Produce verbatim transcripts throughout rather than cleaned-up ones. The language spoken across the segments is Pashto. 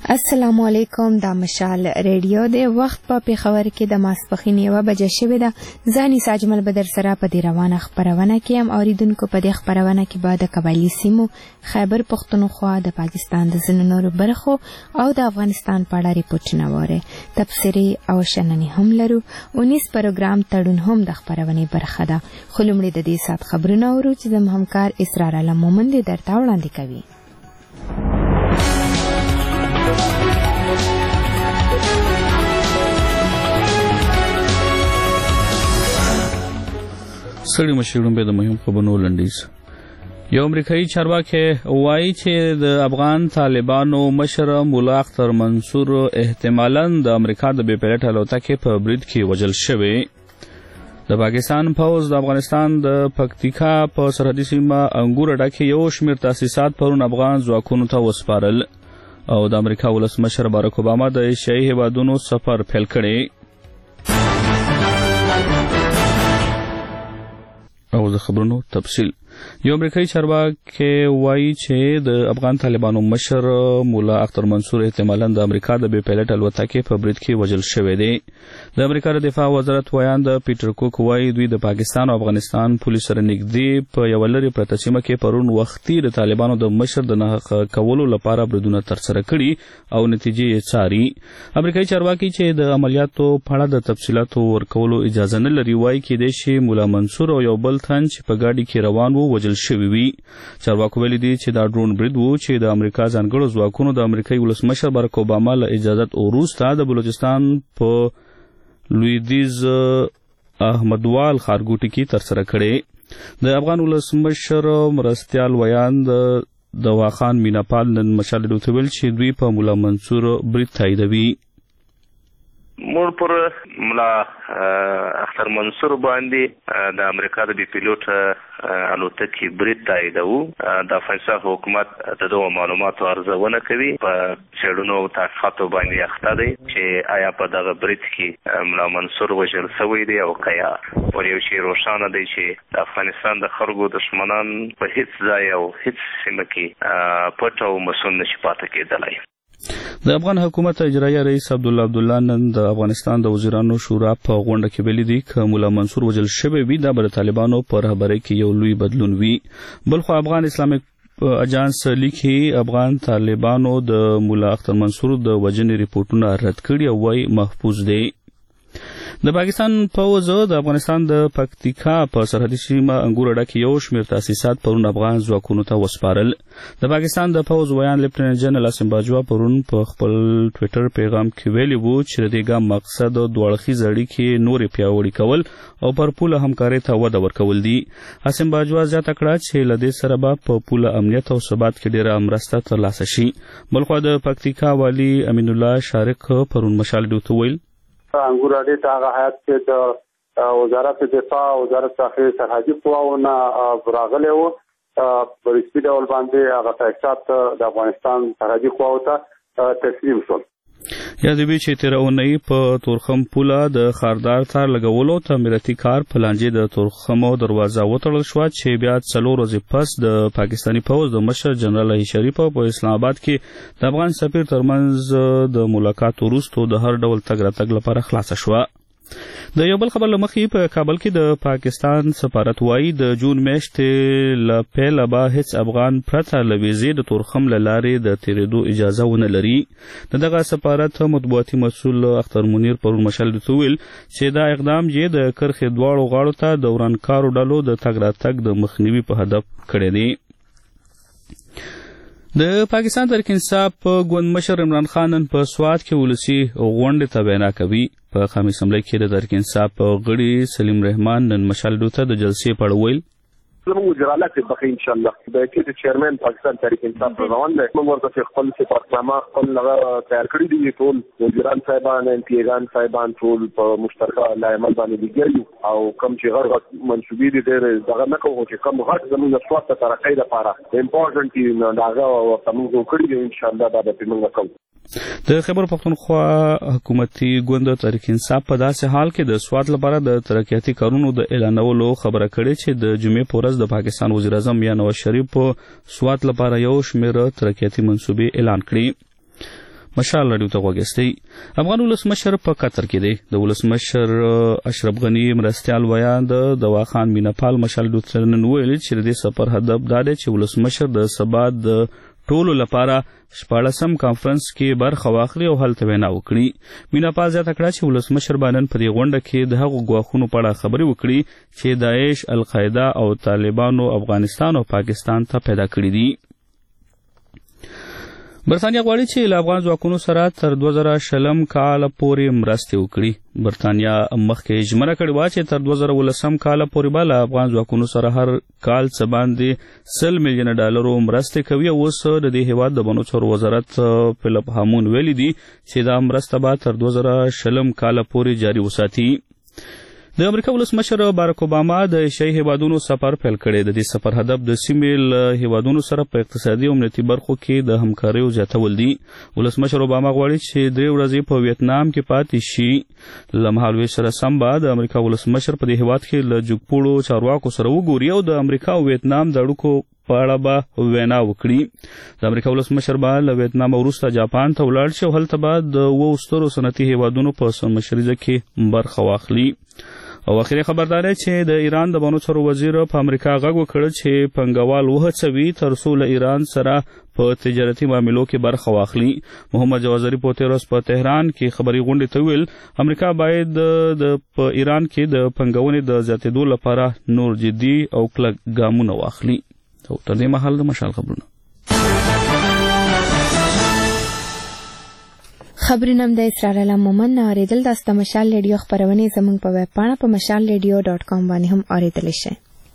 السلام علیکم. دا مشال ریډیو دی. وخت په پیښور کې د ماسپښین یوه بجه شوې ده. زه انیس اجمل به در سره په دې روانه خپرونه کې یم. اوریدونکو په دې خپرونه کې به د قبایلي سیمو، خیبر پښتونخوا، د پاکستان د ځینو نورو برخو او د افغانستان په اړه ریپورټونه واورئ. تبصرې او شننې هم لرو. اونیس پروګرام تړون هم د خپرونې برخه ده. خو لومړی د دې ساعت خبرونه اورو چې زموږ همکار اسرار علم مومند یې درته وړاندې کوي. سړي مشرون به د مهم خبرونو لنډیز. یو امریکایي چارواکي وایي چې د افغان طالبانو مشر مولا اختر منصور احتمالاً د امریکا د بې پیلوټه الوتکې په برید کې وژل شوی. د پاکستان پوځ د افغانستان د پکتیکا په سرحدي سیمه انګور اډه کې یو شمېر تاسیسات پرون افغان ځواکونو ته وسپارل او د امریکا ولسمشر بارک اوباما د ایشیايي هیوادونو سفر پیل کړی. او د خبرونو تفصیل. یو امریکایي چارواکي وایي چې د افغان طالبانو مشر مولا اختر منصور احتمالاً د امریکا د بې پیلوټه الوتکې په برید کې وژل شوی دی. د امریکا د دفاع وزارت ویاند پیټر کوک وایي دوی د پاکستان او افغانستان پولیس سره نږدې په یوه لرې پرته سیمه کې پرون وختي د طالبانو د مشر د نه کولو لپاره بریدونه ترسره کړي او نتیجې یې څاري. امریکایي چارواکي چې د عملیاتو په اړه د تفصیلاتو ورکولو اجازه نه لري وایي کېدای شي مولا منصور او یو بل تن چې په ګاډي کې روان وو وژل شوي وي. چارواکو ویلي دي چې دا ډرون برید وو چې د امریکا ځانګړو ځواکونو د امریکایي ولسمشر بارک اوباما له اجازت وروسته د بلوچستان په لویدیز احمدوال ښارګوټي کې ترسره کړی. د افغان ولسمشر مرستیال ویاند دواخان میناپال نن مشال ریډیو ته ویل چې دوی په مولا منصور برید تاییدوي. موږ پر ملا اختر منصور باندې د امریکا د بې پیلوټه الوتکې برید تاییدوو. د افغانستان حکومت د دغو معلوماتو ارزونه کوي، په څېړنو او تحقیقاتو باندې اخته دی چې آیا په دغه برید کې ملا منصور وژل شوی دی او که یا. ول یو شی روښانه دی چې د افغانستان د خلکو دښمنان په هیڅ ځای او هیڅ سیمه کې پټ او مسؤل نشي پاتې کېدلی. د افغان حکومت اجرایي رئیس عبدالله عبدالله نن د افغانستان د وزیرانو شورا په غونډه کې ویلي دي که مولا منصور وژل شوی وي دا به د طالبانو په رهبرۍ کې یو لوی بدلون وي. بلخو افغان اسلامیک اجانس لیکي افغان طالبانو د مولا اختر منصور د وژنې ریپورټونه رد کړي او وايي محفوظ دی. د پاکستان پوځ د افغانستان د پکتیکا په سرحدي سیمه انګور اډه کې یو شمېر تاسیسات پرون افغان ځواکونو ته وسپارل. د پاکستان د پوځ ویاند لیفټننټ جنرال اسم باجوا پرون په خپل ټویټر پیغام کې ویلي وو چې د دې ګام مقصد دوه اړخیزې اړیکې نورې پیاوړې کول او پر پوله همکارۍ ته وده ورکول دي. اسم باجوا زیاته کړه چې له دې سره به په پوله امنیت او ثبات کې ډېره مرسته ترلاسه شي. بلخوا د پکتیکا والي امین الله شارق پرون مشال ډیو ته ویل انګور اډې ته هغه هیات چې د وزارت دفاع وزارت داخلي سرحدي قواونه راغلي وو په رسمي ډول باندې هغه تاسیسات د افغانستان سرحدي قواو ته تسلیم شول. یادوي چې تېره اونۍ په تورخم پوله د خاردار تار لګولو تعمیراتي کار په لانجې د تورخمو دروازه وتړل شوه چې بیا څلور ورځې پس د پاکستاني پوځ د مشر جنرال احمد شریف په اسلام آباد کې د افغان سفیر ترمنځ د ملاقات وروسته د هر ډول تګ راتګ لپاره خلاصه شوه. د یو بل خبر له مخې په کابل کې د پاکستان سفارت وایي د جون میاشتې له پیله به هیڅ افغان پرته له ویزې د تورخم له لارې د تېرېدو اجازه ونه لري. د دغه سفارت مطبوعاتي مسؤل اختر منیر پرون مشال ته ویل چې دا اقدام یې د کرښې دواړو غاړو ته د ورانکارو ډلو د تګ راتګ د مخنیوي په هدف کړی دی. د پاکستان تحریک انصاف ګوند مشر عمران خان نن په سوات کې ولسي غونډې ته وینا کوي. په خامي اسمبلی کې د تحریک انصاف غړي سلیم رحمان نن مشال ډیو ته د جلسې په اړه ویل زموږ وزارت بخې ان شاء الله د کې د چیرمن پاکستان تحریک انصاف روان دی. موږ ورته خپل سپارتنامه خپل لغه تیار کړی دي. ټول وزیران صاحبان ایم پی ایګان صاحبان ټول په مشترکه لایمل باندې لګیږي او کوم چې غړ منسوبي دي دغه نه کوو چې کوم غټ زموږ سوات ته ترقۍ لپاره امپورټنټ نه داغه او موږ کړی دي ان شاء الله دا به موږ کوو. د خیبر پښتونخوا حکومتي ګوند تحریک انصاف په داسې حال کې د سوات لپاره د ترقیاتي کارونو د اعلانولو خبره کړې چې د جمعې په ورځ د پاکستان وزیر اعظم یا نواز شریف په سوات لپاره یو شمېر ترقیاتي منصوبې اعلان کړي. مشال رادیو ته غوږیستی. افغان ولسمشر په قطر کې دی. د ولسمشر اشرف غنی مرستیال ویان د دواخان میناپال مشال رادیو ته نن ویل چې د سفر هدف دا دی چې ولسمشر د ثبات د ټولو لپاره شپاړسم کانفرنس کې برخه واخلي او هلته وینا وکړي. میناپال زیاته کړه چې ولسمشر باندې په دې غونډه کې د هغو ګواښونو په اړه خبرې وکړي چې داعش، القاعده او طالبانو افغانستان او پاکستان ته پیدا کړي دي. برتانیا غواړي چې له افغان ځواکونو سره تر دوه زره شلم کاله پورې مرستې وکړي. برتانیا مخکې ژمنه کړې وه چې تر دوه زره ولسم کاله پورې به له افغان ځواکونو سره هر کال څه باندې سل میلیونه ډالرو مرستې کوي. اوس د دې هېواد د بنو چارو وزارت فیلپ هامون ویلي دي چې دا مرسته به تر دوه زره شلم کاله پورې جاري وساتي. د امریکا ولسمشر باراک اوباما د ایشیايي هیوادونو سفر پیل کړی. د دې سفر هدف د سیمې له هیوادونو سره په اقتصادي او امنیتي برخو کې د همکاریو زیاتول دي. ولسمشر اوباما غواړي چې درې ورځې په ویتنام کې پاتې شي. له مهالوېش سره سم به د امریکا ولسمشر په دې هیواد کې له جګپوړو چارواکو سره وګوري او د امریکا او ویتنام د اړیکو په اړه به وینا وکړي. د امریکا ولسمشر به له ویتنام وروسته جاپان ته ولاړ شي او هلته به د اوو سترو صنعتي هیوادونو په سرمشریزه کې برخه واخلي. او اخري خبردار چې د ایران د بانو چارو وزیر په امریکا غږ وکړ چې پنګوال وهڅوي تر څو له ایران سره په تجارتي معاملو کې برخه واخلي. محمد جواد ظریف په تیر ورځ په تهران کې خبري غونډې ته ویل امریکا باید د په ایران کې د پنګونې د زیاتېدو لپاره نور جدي او کلک ګامونه واخلي. او تر دې مهال د مشال خبرونه خبرونه د اسرار الله مومن اوریدل د مشال ریډیو خبرونه زموږ په ویب پاڼه په مشال ریډیو ډاٹ کام باندې هم اوریدل شي.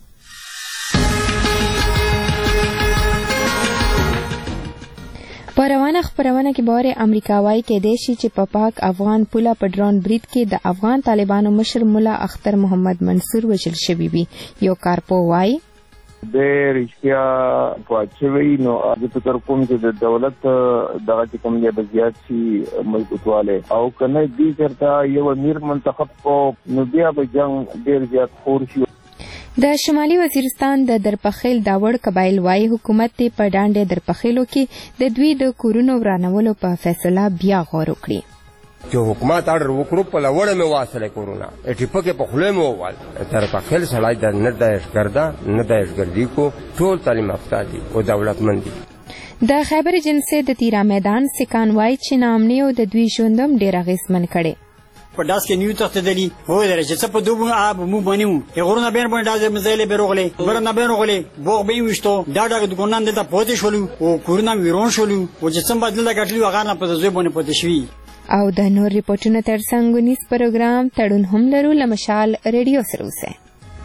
په روانه خبرونه کې باره امریکاوای کې دی چې په پاک افغان پوله په ډرون برید کې د افغان طالبانو مشر مولا اختر محمد منصور وژل شوی وي. یو کارپو وای د رښتیا پاتوي نو د فکر کوم چې د دولت دغه کوم دی بزیات شي مضبوطواله او کنه دې چرته یو امیر منتخب کو نو بیا به جنگ ډیر زیات خور شي. د شمالي وزیرستان د درپخیل داوړ قبایل وايي حکومت ته په ډانډه درپخیلو کې د دوی د کورونو ورانولو په فیصله بیا غور وکړي. چې حکومت اړ وکړو په لوړه مې واصله کورونا اټیپکه په خله مې ووال تر په خل سړای د نه دایش ګردا نه دایش ګردی کو ټول تعلیم یافته دي او دولتمند دي. د خیبر جنسه د تیرا میدان سکان وای چې نامنی او د دوی ژوندم ډیر غیسمن کړي. په داس کې نیو تخت دلی هو درجه څه په دوه آب مو باندې یغورونه بیر باندې دازه مزایله بیروغله ورنه بیروغله بوغ به وشتو دا دا د ګونان د پوتې شولو او کورونه ویرون شولو او چې څنګه بدل غټلی وغه نه په ځوی باندې پوتې شوی. او د نور ریپورتونو ترڅنګ ونیس پروګرام تړون هم لرو لمشال ریډیو سره اوسه.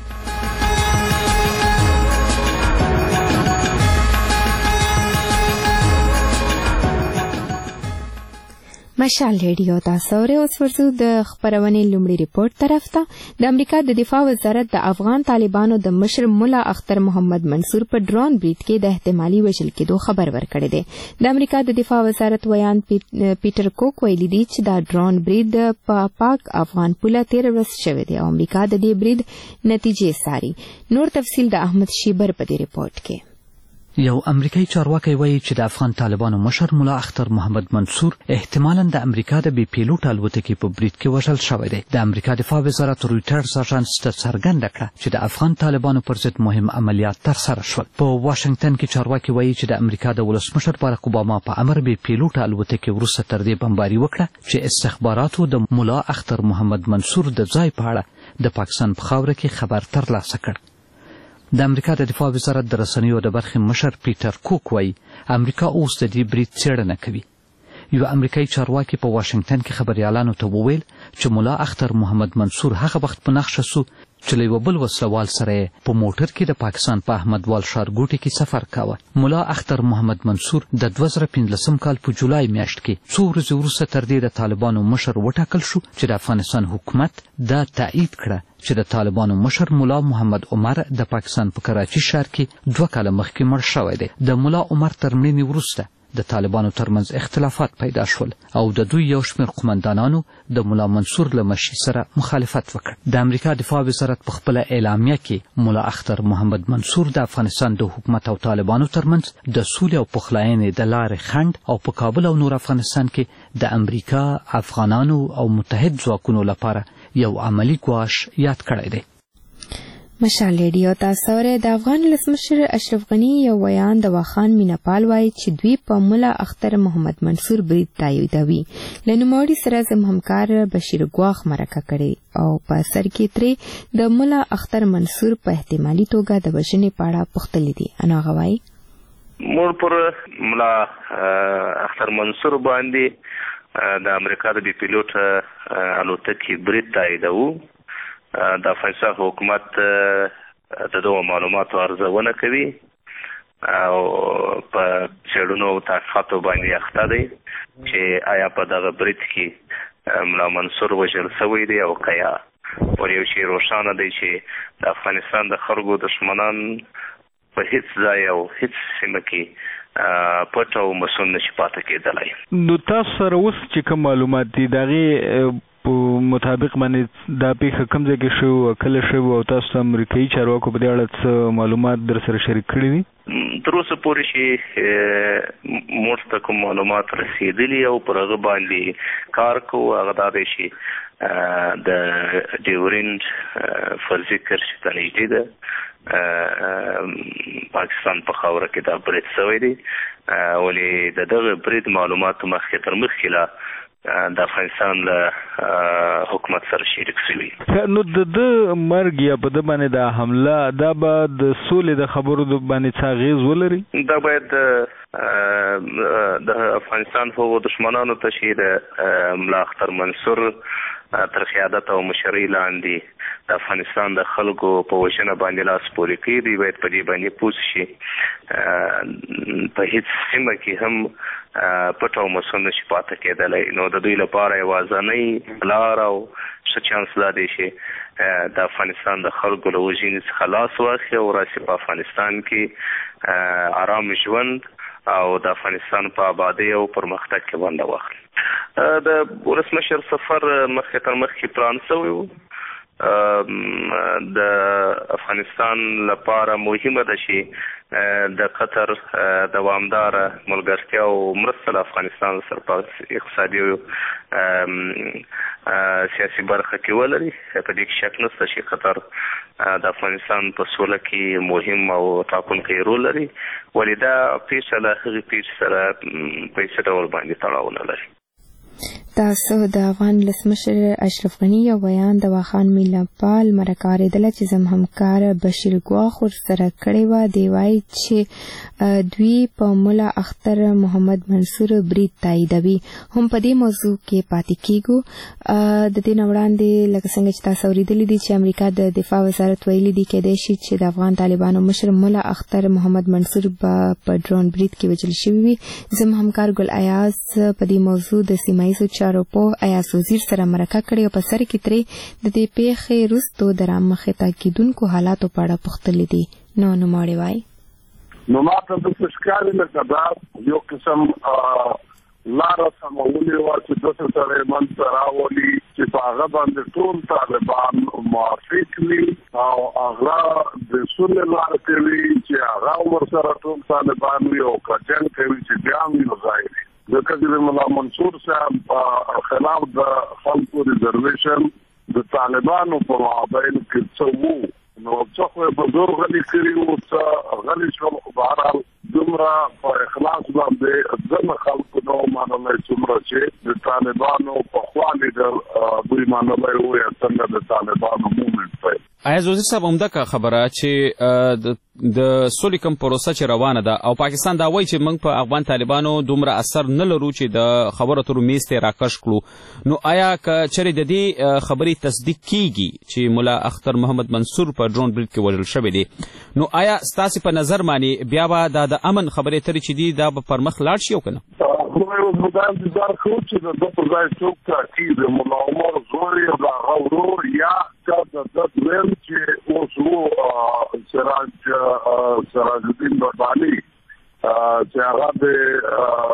مشال ریډیو تاسو ورته اوس ورسو د خبرونې لومړی ریپورت طرف ته. د امریکا د دفاع وزارت د افغان طالبانو د مشر مولا اختر محمد منصور په ډرون برید کې د احتمالي وژل کېدو خبر ورکړی دی. د امریکا د دفاع وزارت ویان پیټر کوک ویلي دی چې دا ډرون برید په پاک افغان پوله تیر ورځ شوی دی او امریکا د دې برید نتیجې څاري. نور تفصیل د احمد شیبر په دې ریپورت کې. یو امریکایي چارواکي وایي چې د افغان طالبانو مشر مولا اختر محمد منصور احتمالاً د امریکا د بي پیلوټ الوتکې په برید کې وژل شوی دی. د امریکا دفاع وزارت رویټرز اژانس ته څرګنده کړه چې د افغان طالبانو پر ضد مهم عملیات ترسره شول. په واشنگټن کې چارواکي وایي چې د امریکا د ولسمشر باراک اوباما په امر بي پیلوټ الوتکې وروسته تر دې بمباري وکړه چې استخباراتو د مولا اختر محمد منصور د ځای په اړه د پاکستان په خاوره کې خبر ترلاسه کړ. د امریکا د دفاع وزارت د رسنیو د برخې مشر پیټر کوک وایي امریکا اوس د دې برید څېړنه کوي. یو امریکایي چارواکي په واشنگټن کې خبريالانو ته وویل چې مولا اختر محمد منصور هغه وخت په نقشه سو چې له یو بل وسلوال سره په موټر کې د پاکستان په احمدوال ښارګوټي کې سفر کاوه. مولا اختر محمد منصور د دوه زره پنځلسم کال په جولای میاشت کې څو ورځې وروسته تر دې د طالبانو مشر وټاکل شو چې د افغانستان حکومت دا تایید کړه چې د طالبانو مشر مولا محمد عمر د پاکستان په کراچي ښار کې دوه کاله مخکې مړ شوی دی. د مولا عمر تر مړینې وروسته د طالبانو ترمنځ اختلافات پیدا شول او د دوی یو شمېر قومندانانو د ملا منصور له مشي سره مخالفت وکړ. د امریکا دفاع وزارت په خپله اعلامیه کې ملا اختر محمد منصور د افغانستان د حکومت او طالبانو ترمنځ د سولې او پخلاینې د لارې خنډ او په کابل او نور افغانستان کې د امریکا، افغانانو او متحد ځواکونو لپاره یو عملی ګواښ یاد کړی دی. مشال ریډیو تاسو اورئ. د افغان ولسمشر اشرف غني یو بیان د واخان میناپال وایي چې دوی په ملا اختر محمد منصور برید تاییدوي. له نوموړي سره زموږ همکار بشیر ګواخ مرکه کړې او په سر کې ترې د ملا اختر منصور په احتمالي توګه د وژنې په اړه پوښتلي دي. انا غوایي موږ پر ملا اختر منصور باندې د امریکا د بي پیلوټ الوتکې برید تاییدوو. د افغانستان حکومت د دغو معلوماتو ارزونه کوي او په څېړنو او تحقیقاتو باندې اخته دی چې آیا په دغه برید کې ملا منصور وژل شوی دی او که یا ور یو شی روښانه دی چې د افغانستان د خلکو دښمنان په هیڅ ځای او هیڅ سیمه کې پټ او مسون نشي پاتې کېدلی. نو تاسو سره اوس چې کوم معلومات دي د هغې په مطابق باندې دا پیښه کوم ځای کې شو، کله شو او تاسو ته امریکایي چارواکو په دې اړه څه معلومات در سره شریک کړي دي؟ تر اوسه پورې چې موږ ته کوم معلومات رسېدلي او پر هغه باندې کار کوو هغه دا دی چې د ډیورنډ فرضي کرښې ته نږدې ده پاکستان په خاوره کې دا برید شوی دی، ولې د دغه برید معلوماتو مخکې تر مخکې لا د افغانستان له حکومت سره شریک شوي. نو د ده مرګ یا په ده باندې دا حمله دا به د سولې د خبرو باندې څه اغېز ولري؟ دا باید د افغانستان هغو دښمنانو ته چې د ملا اختر منصور تر قیادت او مشرۍ لاندې د افغانستان د خلکو په وژنه باندې لاس پورې کوي، دوی باید په دې باندې پوه شي په هیڅ سیمه کې هم پټ او مسون نشي پاتې کېدلی. نو د دوی لپاره یوازینۍ لار او ښه چانس دا دی چې د افغانستان د خلکو له وژنې څخه لاس واخلي او راشي په افغانستان کې آرام ژوند او د افغانستان په آبادۍ او پرمختګ کې ونډه واخلي. د ولسمشر سفر مخکې تر مخکې پلان شوی و. د افغانستان لپاره مهمه ده چې د قطر دوامداره ملګرتیا او مرسته له افغانستان سره په اقتصادي او سیاسي برخه کې ولري. په دې کې شک نشته چې قطر د افغانستان په سوله کې مهم او ټاکونکی رول لري، ولې دا پیښه له هغې پیښې سره په هېڅ ډول باندې تړاو نه لري. تاسو د افغان ولسمشر اشرف غني یو بیان د واخان میناپال مرکه اورېدله چې زموږ همکار بشیر ګواخ ورسره کړې وه. دی وایي چې دوی په ملا اختر محمد منصور برید تاییدوي. هم په دې موضوع کې پاتې کېږو. د دې نه وړاندې لکه څنګه چې تاسو اورېدلي دي چې امریکا د دفاع وزارت ویلي دي کېدای شي چې د افغان طالبانو مشر ملا اختر محمد منصور به په ډرون برید کې وژل شوي وي. زموږ همکار ګل ایاز په دې موضوع د سیمه ییزو چارو په ایاز وزیر سره مرکه کړې او په سر کې ترې د دې پیښې وروستو د رامخې ته کېدونکو حالاتو په اړه پوښتلي دي. نو نوموړی وایي نو ما ته داسې ښکاري لکه دا یو قسم لاره سمولې وه چې داسې سره یې منځته راولي چې په هغه باندې ټول طالبان موافق وي او هغه د سولې لاره کوي چې هغه ورسره ټول طالبان وي او که جنګ کوي چې بیا هم یو ځای وي. ځکه چې د ملا منصور صاحب خلاف د خلکو ریزرویشن د طالبانو په مابین کې څه وو، نو څه خو یې په زور غلي کړي وو، څه غلي شول، خو بهرحال دومره په اخلاص باندې ځنه خلکو نه ومنلی څومره چې د طالبانو پخوا لیډر دوی منلی وو یا څنګه د طالبانو مومنټ دی. ایاز وزیر صاحب همدغه خبره چې د سولې کوم پروسه چې روانه ده او پاکستان دا وایي چې موږ په افغان طالبانو دومره اثر نه لرو چې د خبرو اترو میز ته راکش کړو، نو آیا که چېرې د دې خبرې تصدیق کیږي چې ملا اختر محمد منصور په ډرون برید کې وژل شوی دی، نو آیا ستاسې په نظر باندې بیا به دا د امن خبرې اترې چې دي دا به پر مخ لاړ شي او که نه؟ موږ دا انتظار کوو چې د ده په ځای څوک ټاکي، د ملا عمر زوی یا د هغه ورور یا چا د ده دویم چې اوس و سراج سراج الدین رباني چې هغه د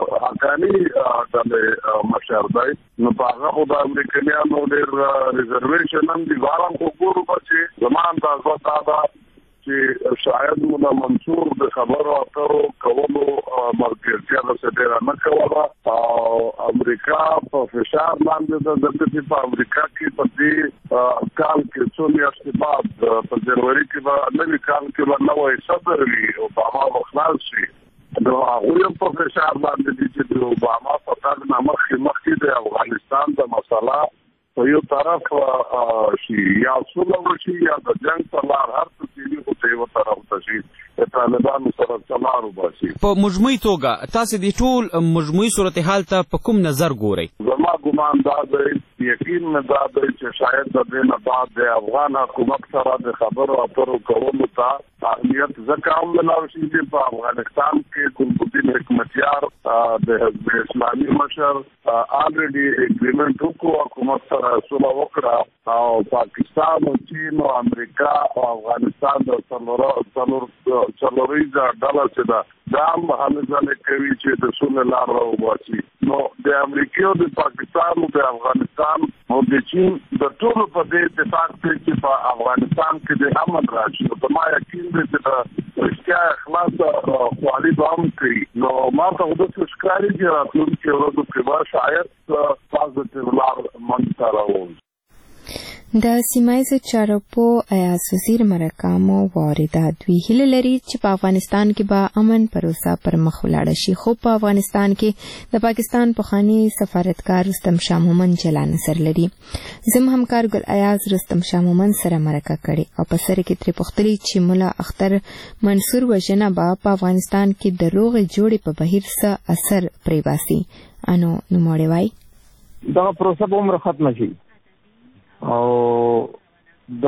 نو ډېر ریزرویشن هم دي غواړم خو ګورو به چې زما اندازه دا ده چې شاید مولا منصور د خبرو اترو کولو مرکزیت څخه ډېر نه کوله او امریکا په فشار باندې د دغه په امریکا کې په دې کال کې څو میاشتې بعد په جنوري کې به نوی کال کې به نوی صدر وي او اوباما خلاص شي نو هغوی هم په فشار باندې دي چې د اوباما په تګ نه مخکې مخکې د افغانستان د مسله په یو طرف شي یا سوله وشي یا د جنګ په لار هر څه چې وي خو ته یو طرف ته شي د طالبانو سره څلار وباسي. په مجموعي توګه تاسو د ټول مجموعي صورتحال ته په کوم نظر ګورئ؟ زما ګمان دا دی یقین مې دا دی چې شاید د دې نه بعد د افغان حکومت سره د خبرو اترو کولو ته اهمیت ځکه هم ملاو شي چې په افغانستان کې ګلبدین حکمتیار د حزب اسلامي مشر آلریډي اګریمنټ وکړو حکومت سره سوله وکړه او پاکستان او چین او امریکا او افغانستان د څلور څلور څلوريزه ډالر چې دا دا هم هلې ځلې کوي چې د سولې لار راوباسي. نو د امریکا او د پاکستان او د افغانستان او د چین د ټولو په دې اتفاق دی چې په افغانستان کې د امن راشي. په ما یقین دی چې د رښتیا اخلاص خوالي به هم کوي. نو ما ته وداسې ښکاري چې راتلونکي ورځو کې به شاید پازیټیو لار منځته راووځي. د سیمایي چارو په ایاز وزیر مرکامو وارده دوی هیله لري چې په افغانستان کې به امن پروسه پر مخ ولاړ شي خو په افغانستان کې د پاکستان پخوانی سفارتکار رستم شاه مومن جلا نظر لري. زم همکار ګل ایاز رستم شاه مومن سره مرکه کړي او په سر کې ترې پوښتلي چې مولا اختر منصور وژنه به په افغانستان کې د روغې جوړې په بهیر څه اثر پرې باسي. انو نوموړی وایي دا پروسه به عمر ختمه شي او د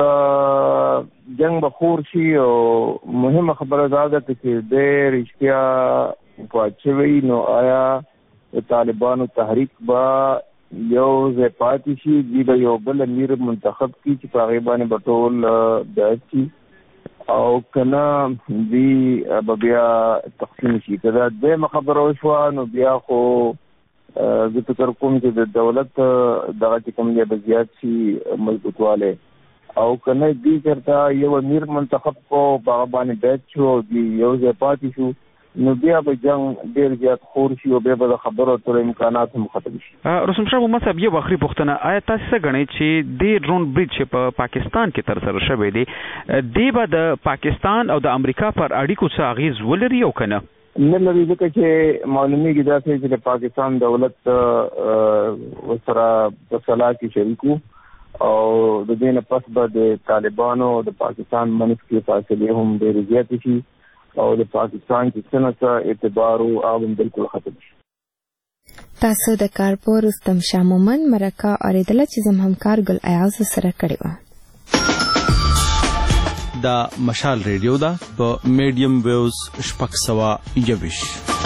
جنگ بخور شي او مهمه خبره دا ده چې د رښتیا پاتوي نو آیا طالبانو تحریک با یو ځای پاتې شي د یو بل امیر منتخب کی چې په غیبانه بټول داسي او کنا دی بیا تقسیم شي دا د خبرو شو نو بیا خو زه فکر کوم چې د دولت دغه چې کوم دی به زیات شي مضبوطواله او کنه دې چرته یو امیر منتخب کو په باندې بیت شو دی یو ځای پاتې شو نو بیا به جنگ ډیر زیات خور شي او بیا به خبرو تر امکانات هم ختم شي. رسوم شاه محمد صاحب یو اخري پوښتنه آیا تاسو څه غنئ چې د ډرون بریج په پاکستان کې تر سره شوی دی دی به د پاکستان او د امریکا پر اړیکو څه اغیز ولري او کنه؟ نه لري ځکه چې معلومیږي دا چې د پاکستان دولت سره په صلاح کې شریکو او د دې نه پس به د طالبانو د پاکستان منځ کې فاصله هم ډېرې زیاتې شي او د پاکستان کې څنګه اعتبار او عام بالکل ختم شي. تاسو د کارپور رستم شاه مومن مرکه اوریدله چې زم همکار ګل ایاز سره کړی و. دا مشال ریډیو دا په میډیم ویوز شپږ سوه یوویش.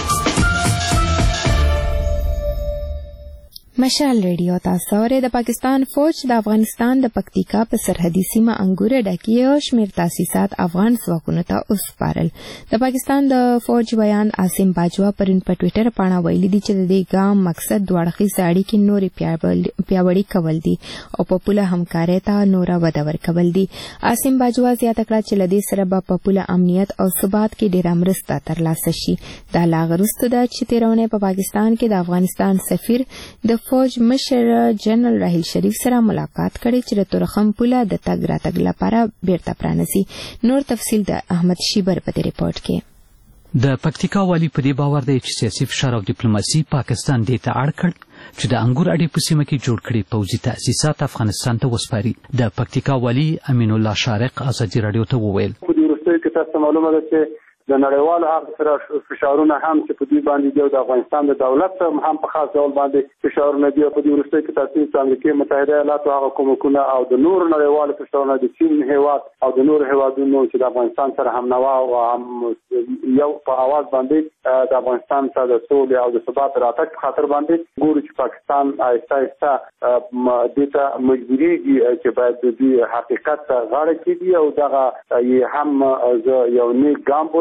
مشال ریډیو تاسو اورئ. د پاکستان فوج د افغانستان د پکتیکا په سرحدي سیمه انګوره ډکې او شمیر تاسیسات افغان ځواکونو ته وسپارل. د پاکستان د فوج بیان عاصم باجوا پرون په ټوئیټر باندې ویلي دی چې د دې ګام مقصد دوه اړخیزې اړیکې نورې پیاوړې کول دي او په پوله همکارۍ ته نوره وده ورکول دي. عاصم باجوا زیاته کړه چې له دې سره به په پوله امنیت او ثبات کې ډېره مرسته ترلاسه شي. دا لا وروسته ده چې تېره اونۍ په پاکستان کې د افغانستان سفیر د فوج مشر جنرال راحیل شریف سره ملاقات کړي چې د تورخم پوله د تګ راتګ لپاره بیرته پرانیزي. نور تفصیل د احمد شیبر په دې ریپورت کې. د پکتیکا والی په دې باور دی چې سیاسي فشار او ډیپلوماسي پاکستان دې ته اړ کړ چې د انګور اډې په سیمه کې جوړ کړي پوځي تاسیسات افغانستان ته وسپاري. د پکتیکا والی امین الله شارق ازادي رادیو ته وویل په دې وروستیو کې تاسو معلومه ده چې د نړیوالو هغه سره فشارونه هم چې په دې باندې دی د افغانستان د دولت هم په خاص ډول باندې فشارونه دی په دې وروستیو کې تاسو د امریکا متحده ایالاتو هغه کومکونه او د نور نړیوالو فشارونه د چین هیواد او د نور هیوادونو چې د افغانستان سره هم نوا او هم یو په اواز باندې د افغانستان سره د سولې او د ثبات راتګ په خاطر باندې ګوري چې پاکستان آهسته آهسته د ته مجبوريږي چې باید د حقیقت غاړه کېږي او دغه هم یو نیک ګام بوله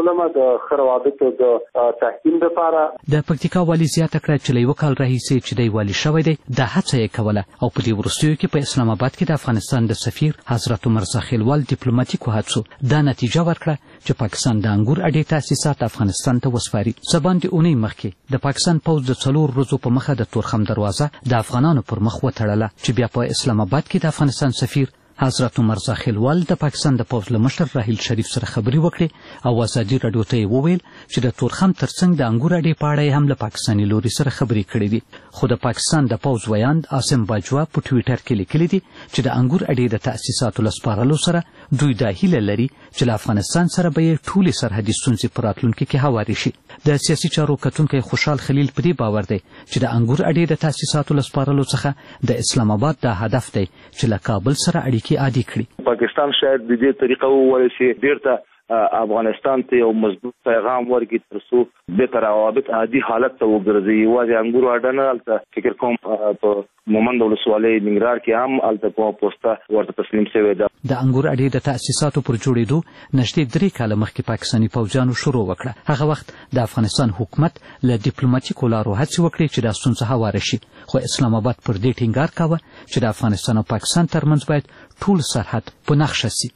بولم د ښه روابطو د تحکیم لپاره. د پکتیکا والي زیاته کړه چې له یوه کال راهیسې چې دی والي شوی دی دا هڅه یې کوله او په دې وروستیو کې په اسلام آباد کې د افغانستان د سفیر حضرت عمر زاخیلوال ډیپلوماټیکو هڅو دا نتیجه ورکړه چې پاکستان د انګور اډې تاسیسات افغانستان ته وسپاري. څه باندې اونۍ مخکې د پاکستان پوځ د څلور ورځو په مخه د تورخم دروازه د افغانانو پر مخ وتړله چې بیا په اسلام آباد کې د افغانستان سفیر حضرت عمر زاخیلوال د پاکستان د پوځ له مشر راحیل شریف سره خبرې وکړې او ازادي راډیو ته یې وویل چې د تورخم ترڅنګ د انګور اډې په اړه یې هم له پاکستاني لوري سره خبرې کړې دي. خو د پاکستان د پوځ ویاند عاصم باجوا په ټویټر کې لیکلي دي چې د انګور اډې د تاسیساتو له سپارلو سره دوی دا هیله لري چې له افغانستان سره به یې ټولې سرحدي ستونزې په راتلونکي کې هوارې شي. د سیاسي چارو کتونکی خوشحال خلیل په دې باور دی چې د انګور اډې د تاسیساتو له سپارلو څخه د اسلام آباد دا هدف دی چې له کابل سره اړیکې عادي کړي. پاکستان شاید د دې طریقه وویل چې بیرته افغانستان ته یو مضبوط پیغام ورکړي ترڅو بهتر روابط عادي حالت ته وګرځي. یوازې انګور اډه نه هلته فکر کوم په مومند ولسوالۍ ننګرهار کې هم هلته کومه پوسته ورته تسلیم شوې ده. د انګور اډې د تاسیساتو پر جوړېدو نږدې درې کاله مخکې پاکستاني پوځیانو شروع وکړه. هغه وخت د افغانستان حکومت له ډیپلوماټیکو لارو هڅې وکړې چې دا ستونزه هواره شي خو اسلام آباد پر دې ټینګار کاوه چې د افغانستان او پاکستان ترمنځ باید ټول سرحد په نښه سي.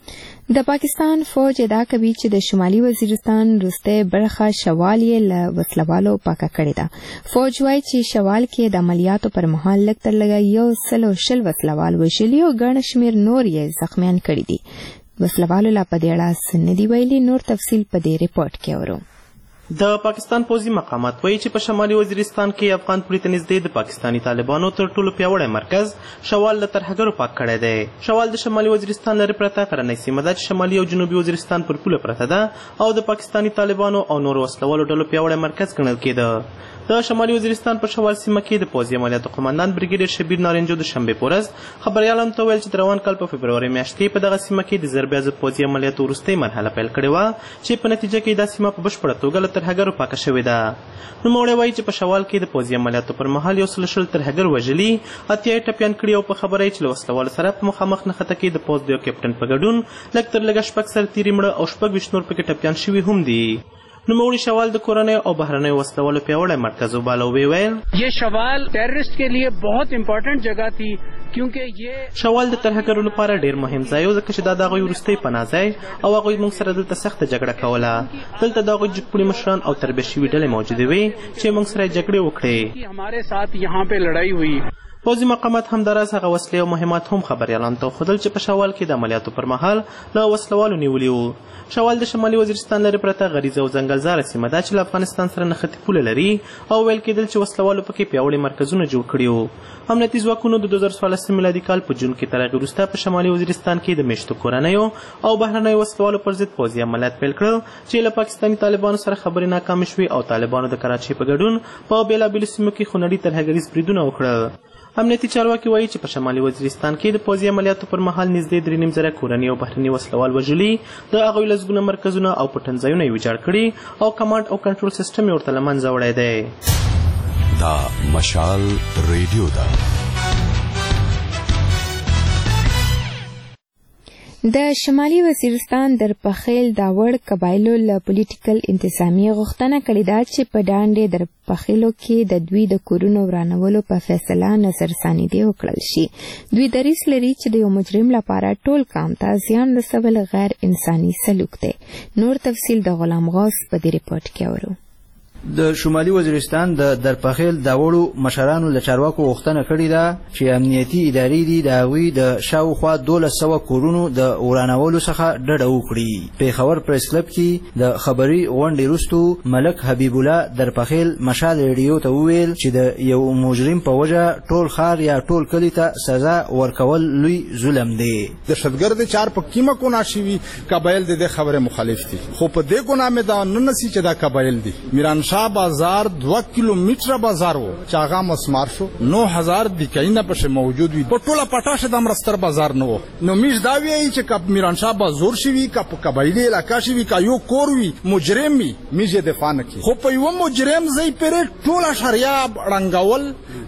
د پاکستان فوج ادعا کوي چې د شمالي وزیرستان وروستۍ برخه شوال یې له وسلوالو پاکه کړې ده. فوج وایي چې شوال کې د عملیاتو پر مهال لږ تر لږه یو سل او شل وسلوال وژلي او ګڼ شمېر نور یې زخمیان کړي دي. وسلوالو لا په دې اړه څه نه دي ویلي. نور تفصیل په دې ریپورټ کې اورو. د پاکستان پوځي مقامات وایي چې په شمالي وزیرستان کې افغان پولي ته نږدې د پاکستاني طالبانو تر ټولو پیاوړی مرکز شوال له ترهګرو پاک کړی دی. شوال د شمالي وزیرستان لرې پرته غرنۍ سیمه ده چې شمالي او جنوبي وزیرستان پر پوله پرته ده او د پاکستاني طالبانو او نورو وسلوالو ډلو پیاوړی مرکز ګڼل کېده. د شمالي وزیرستان په شوال سیمه کې د پوځي عملیاتو قماندان بریګیډیر شبیر نارنجو د شنبې په ورځ خبریالانو ته ویل چې د روان کال په فبروري میاشت کې په دغه سیمه کې د ضربې ضد پوځي عملیاتو وروستۍ مرحله پیل کړې وه چې په نتیجه کې دا سیمه په بشپړه توګه له ترهګرو پاکه شوې ده. نوموړی وایي چې په شوال کې د پوځي عملیاتو پر مهال یو سل شل ترهګر وژلي، اتیا یې ټپیان کړي او په خبره یې چې له وسلوالو سره په مخامخ نښته کې د پوځ د یو کیپټن په ګډون لږ تر لږه شپږ سرتیري مړه او شپږ ویشت نور پکې ټپیان شوي هم دي. نوموړي شوال د کورنیو او بهرنیو وسلوالو پیاوړی مرکز وباله او ویې ویل یہ شوال ٹیررسٹ کے لیے بہت امپورټنٹ جگہ تھی کیونکہ یہ شوال د ترهګرو لپاره ډیر مهم ځای و ځکه چې دا د هغوی وروستی پناه ځای او هغوی موږ سره دلته سخته جګړه کوله. دلته د هغوی جګپوړي مشران او تربیه شوي ډلې موجودې وې چې موږ سره یې جګړې وکړې. ہمارے ساتھ یہاں پہ لڑائی ہوئی. پوځي مقامات همداراز هغه وسلې او مهمات هم خبریالانو ته وښودل چې په شوال کې د عملیاتو پر مهال له وسلوالو نیولي وو. شوال د شمالي وزیرستان لرې پرته غریزه او ځنګلزاره سیمه ده چې له افغانستان سره نښتې پوله لري او ویل کېدل چې وسلوالو پکې پیاوړي مرکزونه جوړ کړي وو. امنیتي ځواکونو د دوه زره څوارلسم میلادي کال په جون کې تر هغې وروسته په شمالي وزیرستان کې د میشتو کورنیو او بهرنیو وسلوالو پر ضد پوځي عملیات پیل کړل چې له پاکستاني طالبانو سره خبرې ناکامې شوې او طالبانو د کراچۍ په ګډون په بېلابېلو سیمو کې خونړي ترهګریز بریدونه وکړل. امنیتي چارواکي وایي چې په شمالي وزیرستان کې د پوځي عملیاتو پر مهال نږدې درې نیم زره کورني او بهرني وسلوال وژلي، د هغوی لسګونه مرکزونه او پټنځایونه یې ویجاړ کړي او کمانډ او کنټرول سیسټم یې ورته له منځه وړی دی. دا مشال ریډیو ده. د شمالي وزیرستان در پخیل داوړ قبایلو له پولیټیکل انتظامیې غوښتنه کړې ده چې په ډانډې در پخیلو کې د دوی د کورونو ورانولو په فیصله نظرثاني وکړل شي. دوی دریځ لري چې د یو مجرم لپاره ټول قام ته زیان رسول غیر انساني سلوک دی. نور تفصیل د غلام غوث په دې ریپورټ کې اورو. د شمالي وزیرستان د درپخیل داوړو مشرانو له چارواکو غوښتنه کړې ده چې امنیتي ادارې دي د هغوی د شاوخوا دولس سوه کورونو د ورانولو څخه ډډه وکړي. پېښور پریس کلب کې د خبري غونډې وروستو ملک حبیب الله درپخیل مشال ریډیو ته وویل چې د یو مجرم په وجه ټول ښار یا ټول کلي ته سزا ورکول لوی ظلم دی. دهشتګرد چار په کیمه کو ناشوي قبایل د خبره مخالف دي، خو په دې ګناه مې دا نه نسی چې دا قبایل دي. میران شاه بازار دو کیلومتره بازار وو چې هغه مسمار شو. نو هزار دیکاینه پشه موجود وي په ټوله پټاشه د مرستر بازار نه وو. نو میش دا وی چې کپ میران شاه بازور شوی کپ قبایلی علاقه شوی کا یو کور وی مجرم وی میجه دفاع نه کی، خو په یو مجرم زئی پر ټوله شریعه رنگول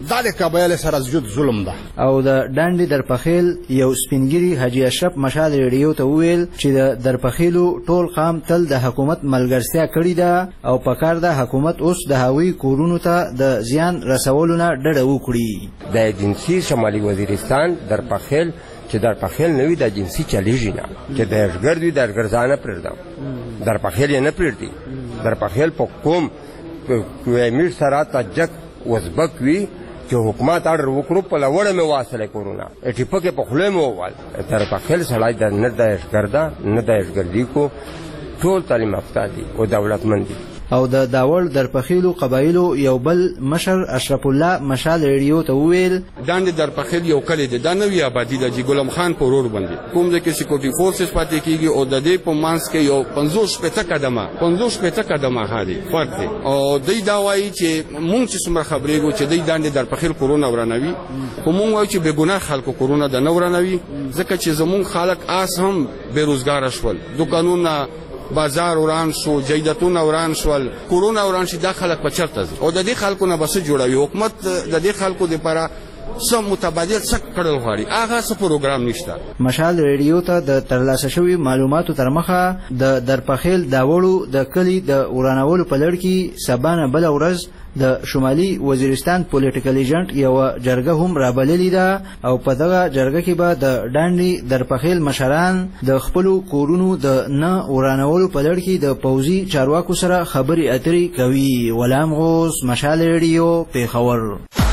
دا د قبایل سره زیات ظلم ده. او د ډانډي درپخیل یو سپینګری حاجی اشرف مشال ریډیو ته وویل چې د درپخیلو ټول قام تل د حکومت ملګرتیا کړې ده او پکار ده حکومت اوس د هغوی کورونو ته د زیان رسولو نه ډډه وکړي. د جنسي شمالي وزیرستان درپخیل چې درپخیل نه وي د جنسي چلیږي نه چې د اشګرد وي د اشګرزانه پرېږدم درپخیل یې نه پرېږدي. درپخیل په کوم کویمیر سره تجک وزبک وي چې حکومت اړر وکړو په لوړه مې واصله کورونا ټیپکه په خله مې ووال درپخیل سړی د نه د اشګردا نه د اشګردي کو ټول تعلیم یافته دي او دولتمند دي. او د داول درپخیلو قبایلو یو بل مشر اشرف الله مشال ریډیو ته وویل داندې درپخیل یو کلی دی دا نوې آبادي ده چې ګلم خان په روډ باندې کوم ځای کې سکیورټي فورسز پاتې کیږي او د دې په مانس کې یو پنځوس شپېته قدمه پنځوس شپېته قدمه هادي فرق دی او دوی دا وایي چې مونږ چې څومره خبرېږو چې دوی داندې درپخیل کورونا ورانوي خو مونږ وایو چې بې ګناه خلکو کورونا د نه ورانوي ځکه چې زمونږ خلک آس هم بېروزګاره شول دوکانونه بازار وران شو جیدتونه وران شول کورونا وران شي دا خلک په چرته او د دې خلکو نه بس جوړوي حکومت د دې خلکو لپاره سم متبادل څک کړل غواړي هغه څه پروګرام نشته. مشال ریډیو ته د ترلاسه شوی معلوماتو تر مخه د درپخیل داوړو د کلی د ورانولو په لړ کې سبانه بل ورځ د شمالي وزیرستان پولیټیکل ایجنټ یو جرګه هم رابللې ده او په دغه جرګه کې به د ډانډي درپخیل مشران د خپل کورونو د نه ورانولو په لړ کې د پوځي چارواکو سره خبرې اترې کوي. غلام غوث مشال ریډیو پیښور.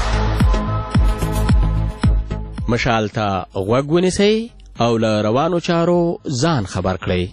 مشال ته غوږ ونیسئ او له روانو چارو ځان خبر کړئ.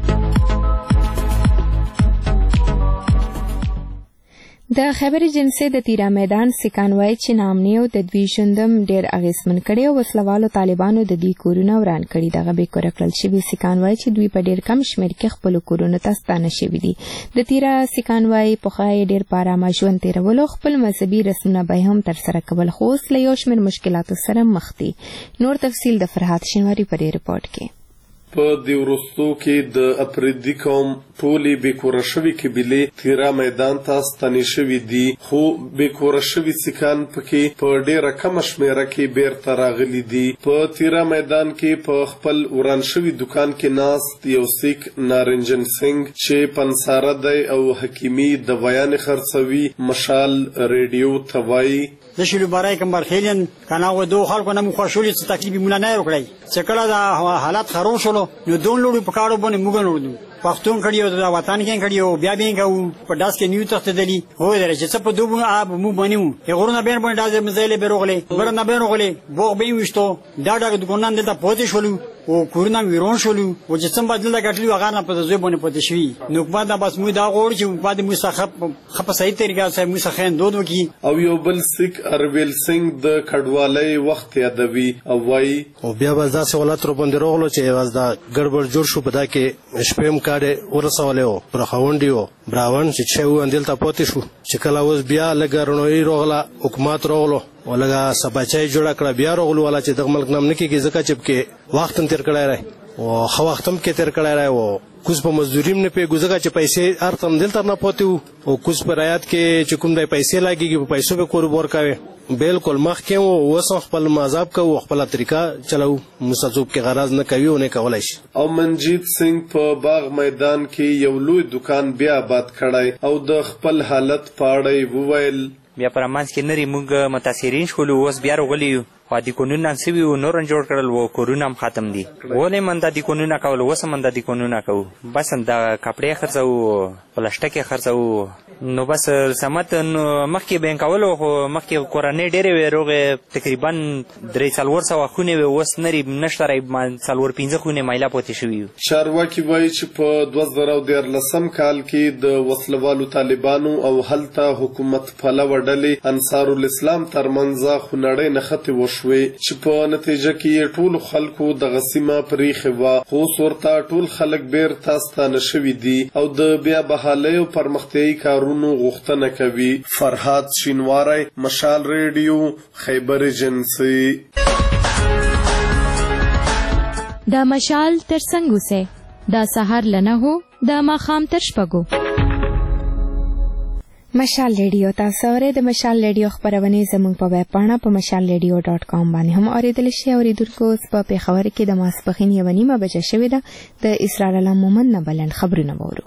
د خیبر جنسي د تیرا میدان سکان وای چې نامنی او د دوی شندم ډیر اغیسمن کړي او وسلوالو طالبانو د دې کورونه وران کړي. دغه به کور کړل شوی سکان وای چې دوی په ډیر کم شمیر کې خپل کورونه ته ستانه شوی دي. د تیرا سکان وای په خای ډیر پارامه ژوند تیرولو خپل مذهبي رسمونه به هم تر سره کول خو اوس له یو شمیر مشکلاتو سره مخ دي. نور تفصیل د فرحات شینواری په دې رپورت کې. په دې وروستو کې د اپریدي قوم ټولې بېکوره شوي قبیلې تیرا میدان ته ستنې شوي دي خو بېکوره شوي سیکان پکې په ډېره کمه شمېره کې بیرته راغلي دي. په تیرا میدان کې په خپل وران شوي دکان کې ناست یو سیک نارنجن سنگ چې پنساره دی او حکیمي دوایانې خرڅوي مشال ریډیو ته وایي زه شلو برای کوم برخیلین کنه و دو خلکو نه خوشولې څه تکلیف مولا نه وکړي چې کله دا حالات خراب شول نو دون لوري په کارو باندې موږ نوړو پښتون کړیو د وطن کې کړیو بیا به کوو په داس کې نیو تخت دلی هو درې چې څه په دوه اب مو باندې یو غرونه بیر باندې داس مزایله بیروغلې ورنه بیروغلې بوغ به وشتو دا دا دګونان دلته پوتې شولو او کورونه ویرون شولو او چې څنګه بدل دا غټلی هغه نه په ځای باندې پوتې شوی نو په دا بس مو دا غوړ چې په دې مستخب خپ صحیح طریقه سره مسخین دود وکي. او یو بل سیک ارویل سنگ د کډوالۍ وخت یادوي او وای او بیا به ځا سہولت رو باندې روغلو چې واز دا ګډوډ جوړ شو په دا کې شپم کاډه ورسولې او پر خوندیو براون چې چې و اندل ته پوتې شو چې کله اوس بیا لګرنوي روغلا حکومت روغلو ولګه سباچای جوړ کړ بیا روغلو والا چې د ملک نام نه کېږي ځکه چې کې وخت تیر کړای راي او خو وختم کې تیر کړای راي او کوز په مزدوریم نه پی ګزګه چې پیسې ارتم دل تر نه پوتیو او کوز پر آیات کې چې کوم د پیسې لاګيږي په پیسو به کوربور کوي بالکل مخ کې وو وسو خپل مذهب کو خپل طریقہ چلو مسعوب کې غرض نه کوي او نه کولای شي. او منجیت سنگ په باغ میدان کې یو لوی دکان بیا آباد کړای او د خپل حالت پاړی وویل بیا پر امانس کې نری موږ متاثرین شولو اوس بیا وغلیو خو د قانون نسوي او نور جوړ کړل وو کورونه هم ختم دي ولې من د قانون کول وسه من د قانون کو بس د کپڑے خرڅو پلاستیک خرڅو نو بس سمت مخکې بینکولو خو مخکې کورنۍ ډېرې وې روغې تقریبا درې څلور سوه خونې وې اوس نری نشته رای څلور پنځه خونې مایله پاتې شوي. چارواکي وایي چې په دوه زره دیارلسم کال کې د وسلوالو طالبانو او هلته حکومت پلوه ډلې انصار الاسلام ترمنځ خونړۍ نښتې وشوې چې په نتیجه کې ټول خلکو د غسیمه پریخه وا خو ورته ټول خلک بیرته ستانه شوي دي او د بیا بحالۍ او پرمختیایي کارونو غوښتنه کوي. فرحات شینواری مشال ریډیو خیبر ایجنسی. دا مشال تر څنګه سه دا سحر لنه هو دا ماخام تر شپږو مشال ریډیو تاسو اورئ د مشال ریډیو خبرونه زموږ په ویب پاڼه په مشال ریډیو ډاټ کام باندې هم اوریدل شي. اوریدونکو په پیښور کې د ماسپښین یو نیمه بجې شوې ده. د اسرار الله مومن نه بلند خبرونه وورو.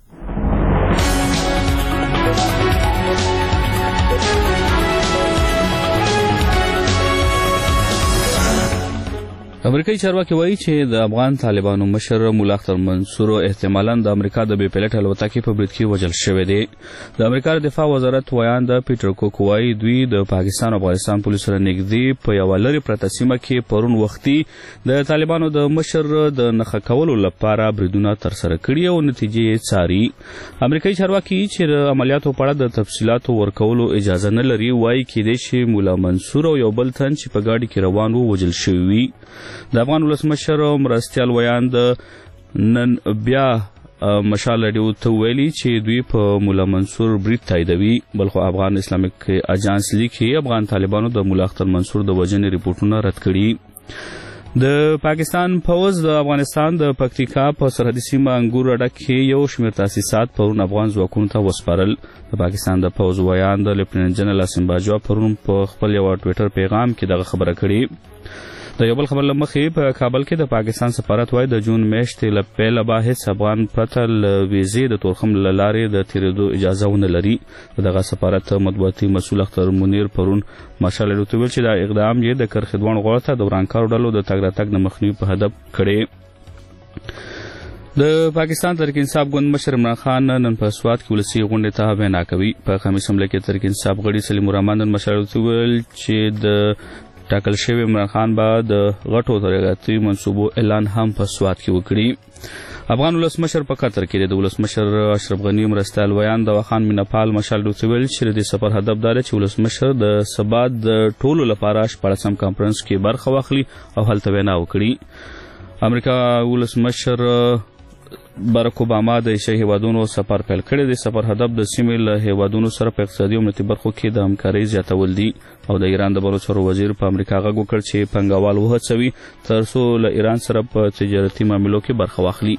امریکایي چارواکي وایي چې د افغان طالبانو مشر مولا اختر منصور احتمالاً د امریکا د بې پلټ الوتکې په برید کې وژل شوی دی. د امریکا دفاع وزارت ویان د پیټر کوک وایي دوی د پاکستان او افغانستان پولیسو سره نږدې په یوه لرې پرته سیمه کې پرون وختي د طالبانو د مشر د نښه کولو لپاره بریدونه ترسره کړي او نتیجې یې څاري. امریکایي چارواکي چې د عملیاتو په اړه د تفصیلاتو ورکولو اجازه نه لري وایي کېدای شي مولا منصور او یو بل تن چې په ګاډي کې روان وو وژل شوي وي. د افغان ولسمشر مرستیال ویان د نن بیا مشال راډیو ته ویلي چې دوی په مولا منصور برید تاییدوي. بلخو افغان اسلامیک اجانس لیکي افغان طالبانو د مولا اختر منصور د وژنې ریپورټونه رد کړي. د پاکستان پوځ د افغانستان د پکتیکا په سرحدي سیمه انګور اډه کې یو شمېر تاسیسات پرون افغان ځواکونو ته وسپارل. د پاکستان د پوځ ویان د لیفټیننټ جنرال اسم باجوا پرون په خپل یو ټویټر پیغام کې دغه خبره کړې. د یو بل خبر له مخې په کابل کې د پاکستان سفارت وایي د جون میاشتې له پیله به هېڅ افغان پرته له ویزې د تورخم له لارې د تېرېدو اجازه ونه لري. د دغه سفارت مطبوعاتي مسؤل اختر منیر پرون مشال راډیو ته ویل چې دا اقدام یې د کرښې دواړو غاړو ته د ورانکارو ډلو د تګ راتګ د مخنیوي په هدف کړی. د پاکستان تحریک انصاف ګوند مشر عمران خان نن په سوات کې ولسي غونډې ته وینا کوي. په خمیس حمله کې تحریک انصاف غړي سلیم الرحمن نن مشال راډیو ته ویل چې د ټاکل شوی عمران خان به د غټو ترقیاتي منصوبو اعلان هم په سوات کې وکړي. افغان ولسمشر په قطر کې د ولسمشر اشرف غني مرستیال ویان د وخان مینپال مشال راډیو ته ویل چې د سفر هدف دا دی چې ولسمشر د ثبات د ټولو لپاره شپاړسم کانفرنس کې برخه واخلي او هلته وینا وکړي. امریکا ولسمشر باراک اوباما د ایشیا هیوادونو سفر پیل کړی دی. سفر هدف د سیمې له هیوادونو سره په اقتصادي او امنیتي برخو کې د همکارۍ زیاتول دي او د ایران د بهرنیو چارو وزیر په امریکا غږ وکړ چې پانګوال وهڅوي تر څو له ایران سره په تجارتي معاملو کې برخه واخلي.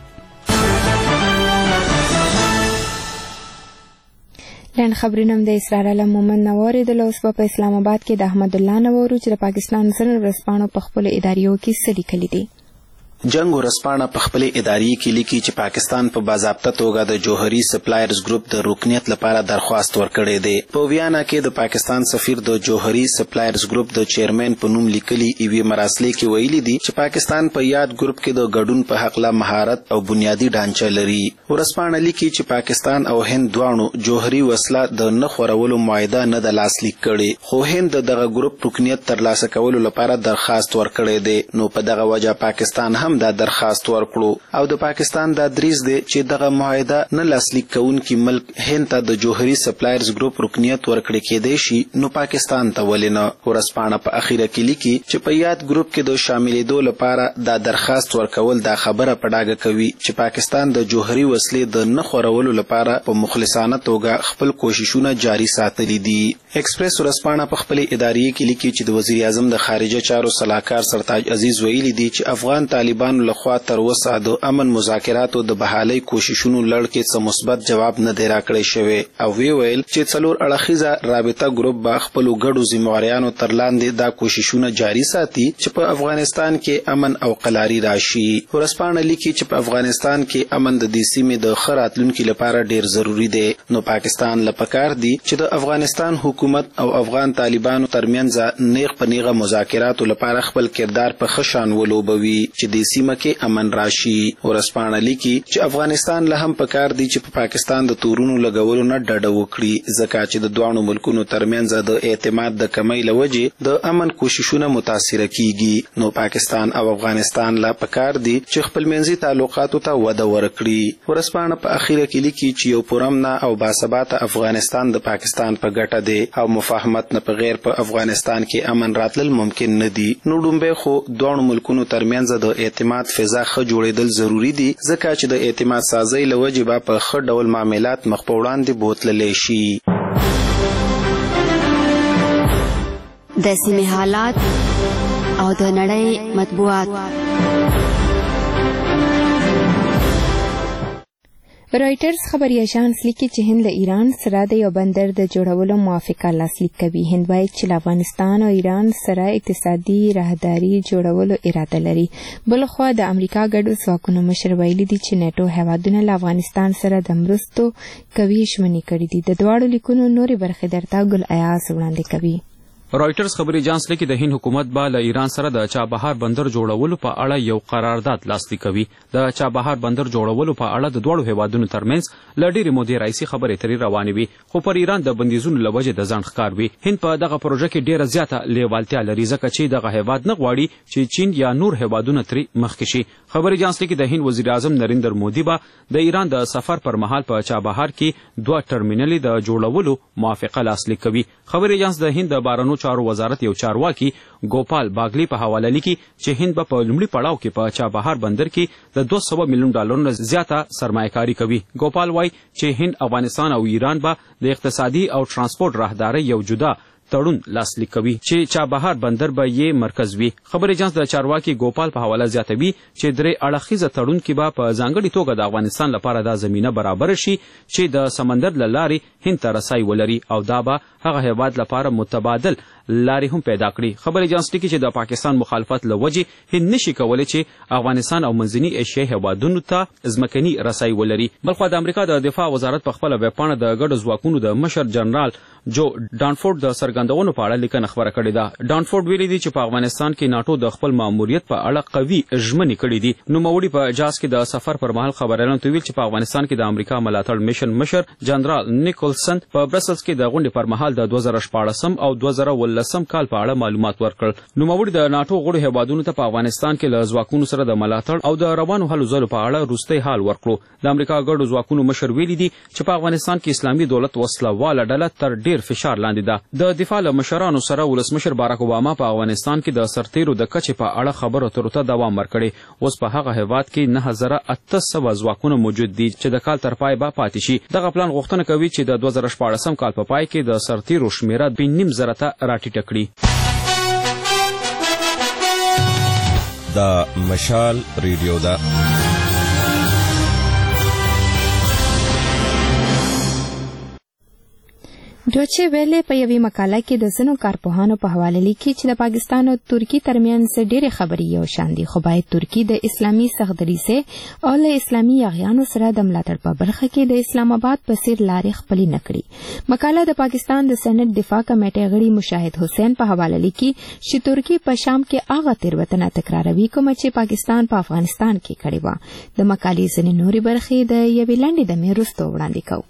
لاند خبرونه د اسرار الله مومن نه واوریدل. اوس په اسلام آباد کې د احمد الله نه وورو چې د پاکستان سره ورسپانو په خپل اداریو کې څه لیکلي دي. جنگ ورسپانه په خپل اداري کې لیکي چې پاکستان په باضابطه توګه د جوهري سپلایرز ګروپ د رکنیت لپاره درخواست ورکړی دی. په ویانا کې د پاکستان سفیر د جوهري سپلایرز ګروپ د چیرمن په نوم لیکلي ایوي مراسلې کې ویلي دي چې پاکستان په یاد ګروپ کې د ګډون په حق له مهارت او بنیادی ډانچه لري. ورسپانه لیکي چې پاکستان او هند دواړو جوهري وسله د نه خورولو معاهده نه د لاسلیک کړي، خو هند دغه ګروپ رکنیت ترلاسه کولو لپاره درخواست ورکړی دی. نو په دغه وجه پاکستان هم دا درخواست ورکړو او د پاکستان دا دریځ دی چې دغه معاهده نه لاسلیک کوونکي ملک هند ته د جوهري سپلایرز ګروپ رکنیت ورکړي کېدای شي، نو پاکستان ته ولې نه. ورسپانه په اخیره کې لیکي چې په یاد ګروپ کې د شاملېدو لپاره دا درخواست ورکول دا خبره په ډاګه کوي چې پاکستان د جوهري وسلې د نه خورولو لپاره په مخلصانه توګه خپل کوششونه جاري ساتلي دي. ایکسپریس ورسپانه په خپل ادارې کې لیکي چې د وزیر اعظم د خارجه چارو صلاحکار سرتاج عزیز ویلي دي چې افغان طالبان لخوا تر اوسه د امن مذاکراتو د بحالۍ کوششونو لړ کې څه مثبت جواب نه دی راکړی شوی او وی ویل چې څلور اړخیزه رابطه ګروپ به خپلو ګډو ذمہواریانو تر لاندې دا کوششونه جاري ساتي چې په افغانستان کې امن او قلاري راشي. ورسپانه لیکي چې په افغانستان کې امن د دې سیمې د ښه راتلونکي لپاره ډیر ضروری دی، نو پاکستان له پکار دی چې د افغانستان حکومت او افغان طالبانو ترمنځ نیغ په نیغه مذاکراتو لپاره خپل کردار په ښه شان ولوبوي چې د سیمه کې امن راشي. ورسپانه لیکي چې افغانستان له هم پکار دی چې په پا پاکستان د تورونو لګولو نه ډډه وکړي، ځکه چې د دوه ملکونو ترمنځ د اعتماد د کمی لوجې د امن کوششونه متاثر کیږي. نو پاکستان او افغانستان لا پکار دی چې خپل منځي تعلقاتو ته وده ورکړي. ورسپانه په اخیره کې لیکي چې یو پرامن او باثباته افغانستان د پاکستان په ګټه دی او مفاهمت نه په غیر په افغانستان کې امن راتلل ممکن نه دی. نو ډومبه خو دوه ملکونو ترمنځ د اعتماد فضا ښه جوړېدل ضروری دي، ځکه چې د اعتماد سازۍ له وجې به په ښه ډول معاملات مخ په وړاندې بوتللی شي. د سیمې حالات او د نړۍ مطبوعات. رایټرز خبري اژانس لیکي چې هند له ایران سره د یو بندر د جوړولو موافقه لاسلیک کوي. هند وايي چې له افغانستان او ایران سره اقتصادي راهداري جوړولو اراده لري. بلخوا د امریکا ګډو ځواکونو مشر ویلي دي چې نیټو هیوادونه له افغانستان سره د مرستو کوي ژمنې کړې دي. د دواړو لیکونو نورې برخې درته ګل ایاز وړاندې کوي. رایټرز خبري اژانس لیکي د هند حکومت به له ایران سره د چابهار بندر جوړولو په اړه یو قرارداد لاسلیک کوي. د چابهار بندر جوړولو په اړه د دواړو هیوادونو ترمنځ له ډېرې مودې راهیسې خبرې اترې روانې وي، خو پر ایران د بندیزونو له وجې د ځنډ ښکار وي. هند په دغه پروژه کې ډېره زیاته لیوالتیا لري ځکه چې دغه هیواد نه غواړي چې چین یا نور هیوادونه ترې مخکې شي. خبري اژانس لیکي د هند وزیر اعظم نریندر مودي به د ایران د سفر پر مهال په چابهار کې دوه ټرمینلې د جوړولو موافقه لاسلیک کوي. خبري اژانس د هند د بهرنیو چارو وزارت یو چارواکي ګوپال باګلی په حواله لیکي چې هند به په لومړي پړاو کې په چابهار بندر کې د دوه سوه میلیون ډالرونو زیاته سرمایه‌کاري کوي. ګوپال وایي چې هند، افغانستان او ایران به د اقتصادي او ترانسپورت راهدارۍ یو جدا تړون لاسلیک کوي چې چابهار بندر به یې مرکز وي. خبري اژانس د چارواکي ګوپال په حواله زیاتوي چې درې اړخیزه تړون کې به په ځانګړې توګه د افغانستان لپاره دا زمینه برابر شي چې د سمندر له لارې هند ته رسای ولري او دا به هغه هیواد لپاره متبادل لارې هم پیدا کړي. خبري اژانس لیکي چې د پاکستان مخالفت له وجې هند نشي کولی چې افغانستان او منځني ایشیا هیوادونو ته ځمکني رسای ولري. بلخوا د امریکا د دفاع وزارت په خپله ویبپاڼه د ګډو ځواکونو د مشر جنرال جو ډانفورد د څرګندونو په اړه لیکنه خپره کړې ده. ډانفورد ویلي دي چې په افغانستان کې ناټو د خپل ماموریت په اړه قوي ژمنې کړې دي. نوموړي په جاز کې د سفر پر مهال خبریالانو ته ویل چې په افغانستان کې د امریکا ملاتړ میشن مشر جنرال نیکولسن په برسلز کې د غونډې پر مهال د دوه زره شپاړسم او دوه زره اوولسم کال په اړه معلومات ورکړل. نوموړي د ناټو غړو هیوادونو ته په افغانستان کې له ځواکونو سره د ملاتړ او د روانو هلو ځلو په اړه وروستی حال ورکړو. د امریکا ګډو ځواکونو مشر ویلي دي چې په افغانستان کې اسلامي دولت وسله واله ډله تر ډیر فشار لاندې ده. د دفاع له مشرانو سره ولسمشر باراک اوباما په افغانستان کې د سرتیرو د کچې په اړه خبرو اترو ته دوام ورکړی. اوس په هغه هیواد کې نه زره اته سوه ځواکونه موجود دي چې د کال تر پای به پاتې شي. دغه پلان غوښتنه کوي چې د دوه زره شپاړسم کال په پای کې د سرتیرو شمیره دوه نیم زره ته راټیټه کړي. دا مشال ریډیو ده. ډوچې ویلې په یوې مقاله کې د ځینو کارپوهانو په حواله لیکي چې د پاکستان او ترکي ترمنځ ډېرې خبرې یو شان دي، خو باید ترکي د اسلامي سختدریځۍ او له اسلامي یاغیانو سره د ملاتړ په برخه کې د اسلام آباد په څیر لارې خپلې نه کړي. مقاله د پاکستان د سېنات دفاع کمیټې غړي مشاهد حسین په حواله لیکي چې ترکي په شام کې هغه تېروتنه تکراروي کومه چې پاکستان په افغانستان کې کړې وه. د مقالې ځینې نورې برخې د یوې لنډې دمې وروسته وړاندې کوو.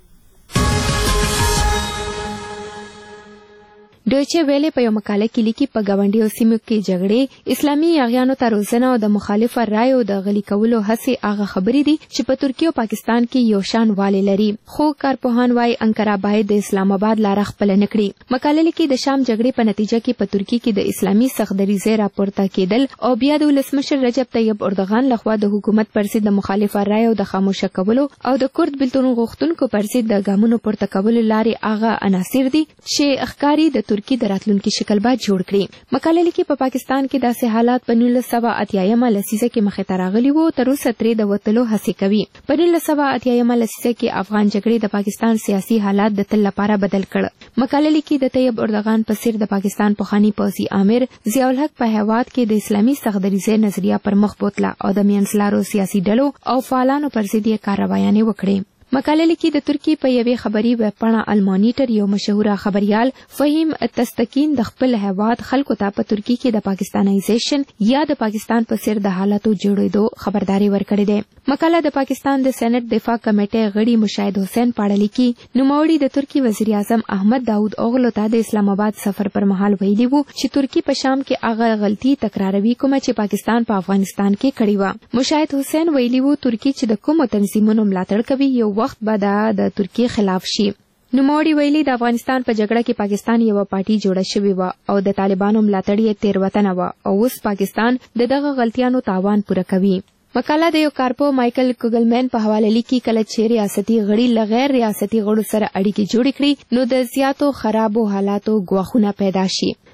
ډوچې ویلې په یو مقاله کې لیکي په ګاونډیو سیمو کې جګړې، اسلامي یاغیانو ته روزنه او د مخالفه رایو د غلي کولو هڅې هغه خبرې دي چې په ترکیه او پاکستان کې یو شان والی لري. خو کارپوهان وايي انکره باید د اسلام آباد لاره خپله نه کړي. مقاله لیکي د شام جګړې په نتیجه کې په ترکیه کې د اسلامي سختدریځۍ راپورته کېدل او بیا د ولسمشر رجب طیب اردوغان لخوا د حکومت پر ضد د مخالفه رایو د خاموشه کولو او د کورد بلتون غوښتونکو پر ضد د ګامونو پورته کولو لارې هغه عناصر دي چې ښکاري د ترکیې د راتلونکي شکل به جوړ کړي. مقاله لیکي په پاکستان کې داسې حالات په نولس سوه اتیایمه لسیزه کې مخې ته راغلي وو، تر اوسه ترې د وتلو هڅې کوي. په نولس سوه اتیایمه لسیزه کې افغان جګړې د پاکستان سیاسي حالات د تل لپاره بدل کړ. مقاله لیکي د طیب اردوغان په څیر د پاکستان پخواني پوځي امیر ضیاء الحق په هیواد کې د اسلامي سختدریځۍ نظریه پر مخ بوتله او د منځلارو سیاسي ډلو او فعالانو پر ضد یې کاروایانې وکړې. مقاله لیکي د ترکیې په یوې خبري ویبپاڼه المانیټر یو مشهوره خبریال فهیم تستکین د خپل هیواد خلکو ته په ترکیې کې د پاکستانایزیشن یا د پاکستان په څیر د حالاتو جوړېدو خبرداري ورکړې ده. مقاله د پاکستان د سېنات دفاع کمیټې غړي مشاهد حسین په اړه لیکي. نوموړي د ترکیې وزیر اعظم احمد داود اوغلو ته د اسلام آباد سفر پر مهال ویلي وو چې ترکیې په شام کې هغه غلطي تکراروي کومه چې پاکستان په افغانستان کې کړې وه. مشاهد حسین ویلي وو ترکیې چې د کومو تنظیمونو ملاتړ کوي یو وخت به د ترکیې خلاف شي. نوموړي ویلي د افغانستان په جګړه کې پاکستان یوه پارټي جوړه شوې وه او د طالبانو ملاتړ یې تېروتنه وه او اوس پاکستان د دغه غلطیانو تاوان پوره کوي. مقاله د یو کارپو مایکل کوګلمن په حواله لیکي کله چې ریاستي غړي له غیر ریاستي غړو سره اړیکې جوړې کړي نو د زیاتو خرابو حالاتو ګواښونه پیدا شي.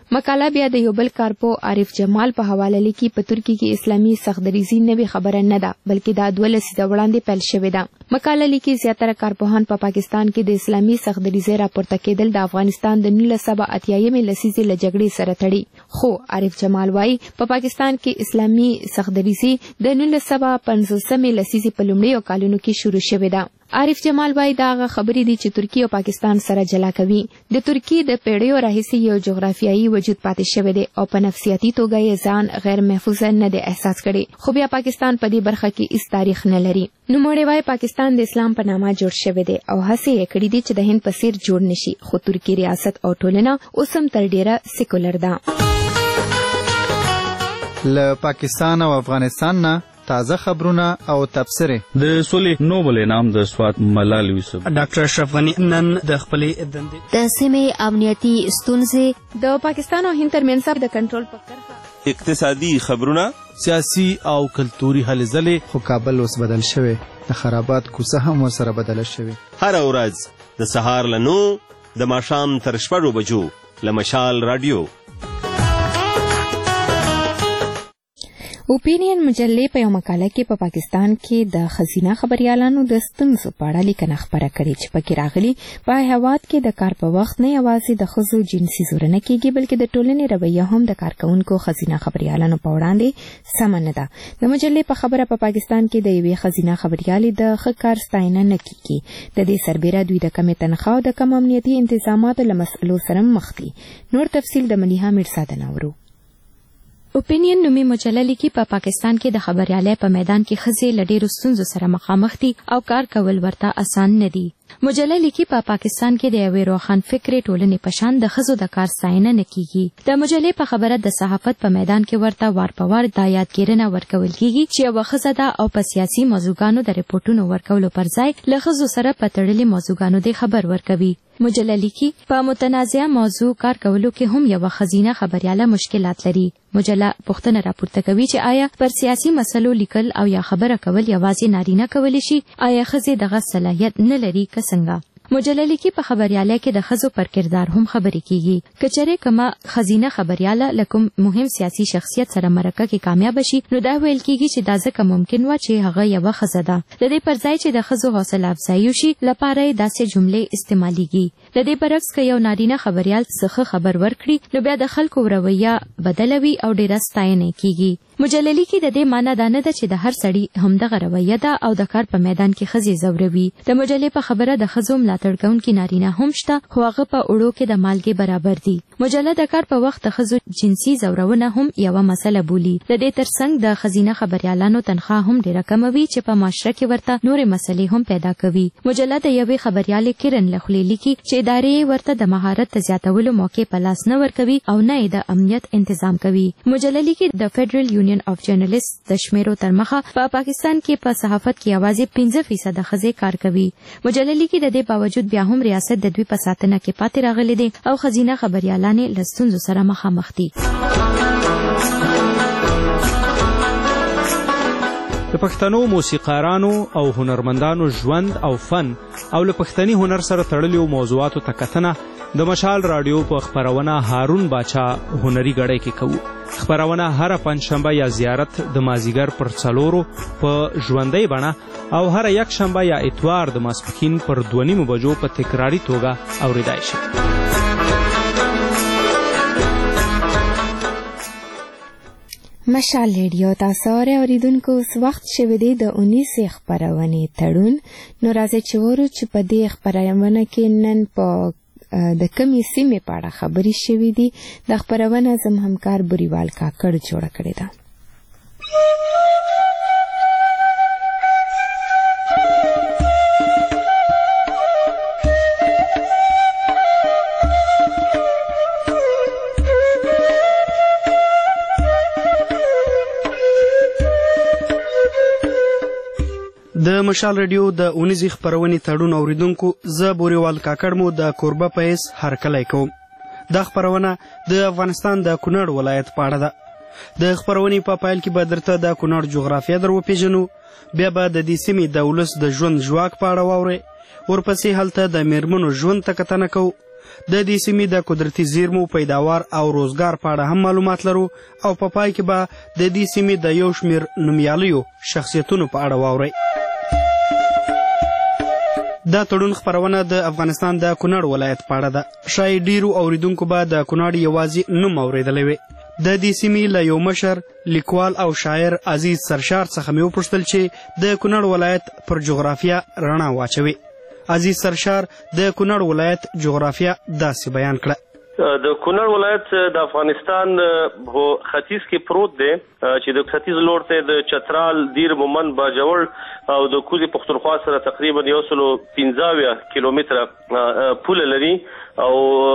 مقاله بیا د یو بل کارپو عارف جمال په حواله لیکي په ترکی کې اسلامي سختدریزي نوې خبره نه ده بلکې دا دوه لسیزه وړاندې پیل شوې ده. مقاله لیکي زیاتره کارپوهان په پاکستان کې د اسلامي سختدریزۍ راپورته کېدل د افغانستان د نولس سوه اتیایمې لسیزې له جګړې سره تړي، خو عارف جمال وایي په پاکستان کې اسلامي سختدریزي د نولس سوه پنځوسمې لسیزې په لومړیو کالونو کې شروع شوې ده. عارف جمال وایي دا هغه خبرې دي چې ترکیه او پاکستان سره جلا کوي. د ترکیه د پیړیو راهیسې یو جغرافیایي وجود پاتې شوی دی او په نفسیاتي توګه یې ځان غیر محفوظه نه دی احساس کړی، خو بیا پاکستان په دې برخه کې هیڅ تاریخ نه لري. نوموړی وایي پاکستان د اسلام په نامه جوړ شوی دی او هڅې یې کړې دي چې د هند په څیر جوړ نشي، خو ترکیه ریاست او ټولنه اوس هم تر ډیره سیکولر ده. له پاکستان او افغانستان نه تازه خبرونه او تبصرې. د سولې نوبل انعام د سوات ملال یوسف ډاکټر اشرف غني نن د خپلې دندې د سیمې امنیتي ستونزې د پاکستان او هند ترمنځ د کنټرول په کرښه اقتصادي خبرونه سیاسي او کلتوري هلې ځلې. خو کابل اوس بدل شوی، د خرابات کوڅه هم ورسره بدله شوې. هره ورځ د سهار له نو د ماښام تر شپږو بجو له مشال راډیو. اوپینین مجلې په یو مقاله کې په پا پاکستان کې د ښځینه خبریالانو د ستونزو په اړه لیکنه خپره کړې چې پکې راغلي په هیواد کې د کار په وخت نه یوازې د ښځو جنسي زورنه کېږي بلکې د ټولنې رویه هم د کارکوونکو ښځینه خبریالانو په وړاندې سمه نه ده. د مجلې په خبره په پا پاکستان کې د یوې ښځینه خبریالې د ښه کار ستاینه نه کېږي. د دې سربیره دوی د کمې تنخوا او د کم امنیتي انتظاماتو له مسئلو سره مخ دي. نور تفصیل د ملیحه میرزاده نورو. اوپینین نومي مجله لیکي په پاکستان کې د خبریالۍ په میدان کې ښځې له ډېرو ستونزو سره مخامخ دي او کار کول ورته اسان نه دي. مجله لیکي په پا پاکستان کې د یوې روښان فکرې ټولنې په شان د ښځو د کار ستاینه نه کیږي. د مجلې په خبره د صحافت په میدان کې ورته وار په وار دا یادګیرنه ورکول کیږي چې یوه ښځه ده او په سیاسي موضوعګانو د ریپورټونو ورکولو پر ځای له ښځو سره په تړلي موضوعګانو د خبر ورکوي. مجله لیکي په متنازعه موضوع کار کولو کې هم یوه ښځینه خبریاله مشکلات لري. مجله پوښتنه راپورته کوي چې آیا پر سیاسي مسلو لیکل او یا خبره کول یوازې نارینه کولی شي؟ آیا ښځې دغه صلاحیت نه لري که څنګه؟ مجله لیکي په خبریالۍ کې د ښځو پر کردار هم خبرې کیږي. که چېرې کومه ښځینه خبریاله له کوم مهم سیاسي شخصیت سره مرکه کې کامیابه شي نو دا ویل کیږي چې دا ځکه ممکن وه چې هغه یوه ښځه ده. د دې پر ځای چې د ښځو حوصله افزایي وشي لپاره یې داسې جملې استعمالیږي. د دې برعکس که یو نارینه خبریال څه خبر ورکړي نو بیا د خلکو رویه بدله وي او ډېره ستاینه کیږي. مجله لیکي د دې معنی دا نه ده چې د هر سړي همدغه رویه ده او د کار په میدان کې ښځې ځوروي. د مجلې په خبره د ښځو ملاتړ کوونکي نارینه هم شته خو هغه په اوړو کې د مالګې برابر دي. مجله د کار په وخت د ښځو جنسي ځورونه هم یوه مسله بولي. د دې ترڅنګ د ښځینه خبریالانو تنخوا هم ډېره کمه وي چې په معاشره کې ورته نورې مسلې هم پیدا کوي. مجله د یوې خبریالې کرن له خولې لیکي چې ادارې ورته د مهارت د زیاتولو موقع په لاس نه ورکوي او نه یې د امنیت تنظیم کوي. مجله لیکي د فیډرل یونین اف جرنالیست د شمیرو تر مخه په پاکستان کې په صحافت کې یوازې پنځه فیصده ښځې کار کوي. مجله لیکي د دې باوجود بیا هم ریاست د دوی په ساتنه کې پاتې راغلی دی او ښځینه خبریالانې له ستونزو سره مخامخ دي. د پښتنو موسیقارانو او هنرمندانو ژوند او فن او له پښتني هنر سره تړلیو موضوعاتو ته کتنه د مشال راډیو په خپرونه هارون باچا هنري غړی کې کوو. خپرونه هره پنجشنبه یا زیارت د مازیګر پر څلورو په ژوندۍ بڼه او هره یک شنبه یا اتوار د ماسپښین پر دوه نیمو بجو په تکراري توګه اوریدای شي. مشال ریډیو تاسو اوریدونکو اوس وخت شوی دی د اونیسې خپرونې تړون. نو راځئ چې وورو چې په دې خپرونه کې نن په د کمې سیمې په اړه خبرې شوې دي. د خپرونه زم همکار بوریوال کاکړ جوړه کړې ده. د مشال ریډیو د اونیزې خپرونې تړون اوریدونکو زه بوریوال کاکړ مو د کوربه په حیث هرکلی کوم. دا خپرونه د افغانستان د کونړ ولایت په اړه ده. د خپرونې په پیل کې به درته د کونړ جغرافیه در وپېژنو، بیا به د دې سیمې د ولس د ژوند ژواک په اړه واورئ، ورپسې هلته د میرمنو ژوند ته کتنه کوو، د دې سیمې د قدرتي زیرمو پیداوار او روزګار په اړه هم معلومات لرو او په پای کې به د دې سیمې د یو شمېر نومیالیو شخصیتونو په اړه واورئ. دا تړون خپرونه د افغانستان د کونړ ولایت په اړه ده. ښایي ډیرو اوریدونکو به د کونړ یوازې نوم اورېدلی وي. د دې سیمې له یو مشر لیکوال او شاعر عزیز سرشار څخه مې وپوښتل چې د کونړ ولایت پر جغرافیه رڼا واچوي. عزیز سرشار د کونړ ولایت جغرافیه داسې بیان کړه. د کونړ ولایت د افغانستان په ختیځ کې پروت دی چې د ختیځ لور ته د چترال، دیر، مومند، باجوړ او د کوزې پښتونخوا سره تقریبا یو سل پنځه اویا کیلومتره پوله لري او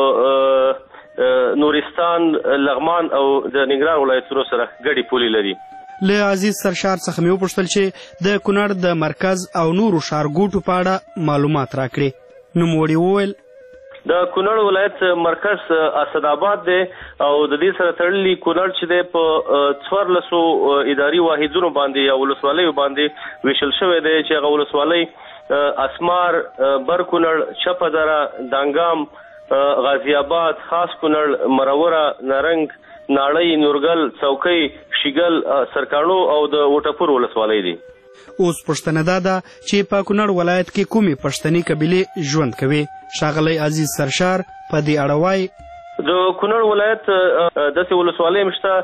نورستان، لغمان او د ننګرهار ولایتونو سره ګډې پولې لري. له عزیز سرشار څخه مې وپوښتل چې د کونړ د مرکز او نورو ښارګوټو په اړه معلومات راکړي. نوموړي وویل د کونړ ولایت مرکز اسداباد دی او د دې سره تړلي کونړ چې دی په څوارلسو اداري واحدونو باندې یا ولسوالیو باندې ویشل شوی دی چې هغه ولسوالۍ اسمار، بر کونړ، چپه دره، دانګام، غازی آباد، خاص کونړ، مروره، نارنګ، ناړۍ، نورګل، څوکۍ، شیګل، سرکاڼو او د وټپور ولسوالۍ دي. اوس پوښتنه دا ده چې په کونړ ولایت کې کومې پښتني قبیلې ژوند کوي. ښاغلی عزیز سرشار په دې اړه وایي د کونړ ولایت داسې ولسوالۍ مشته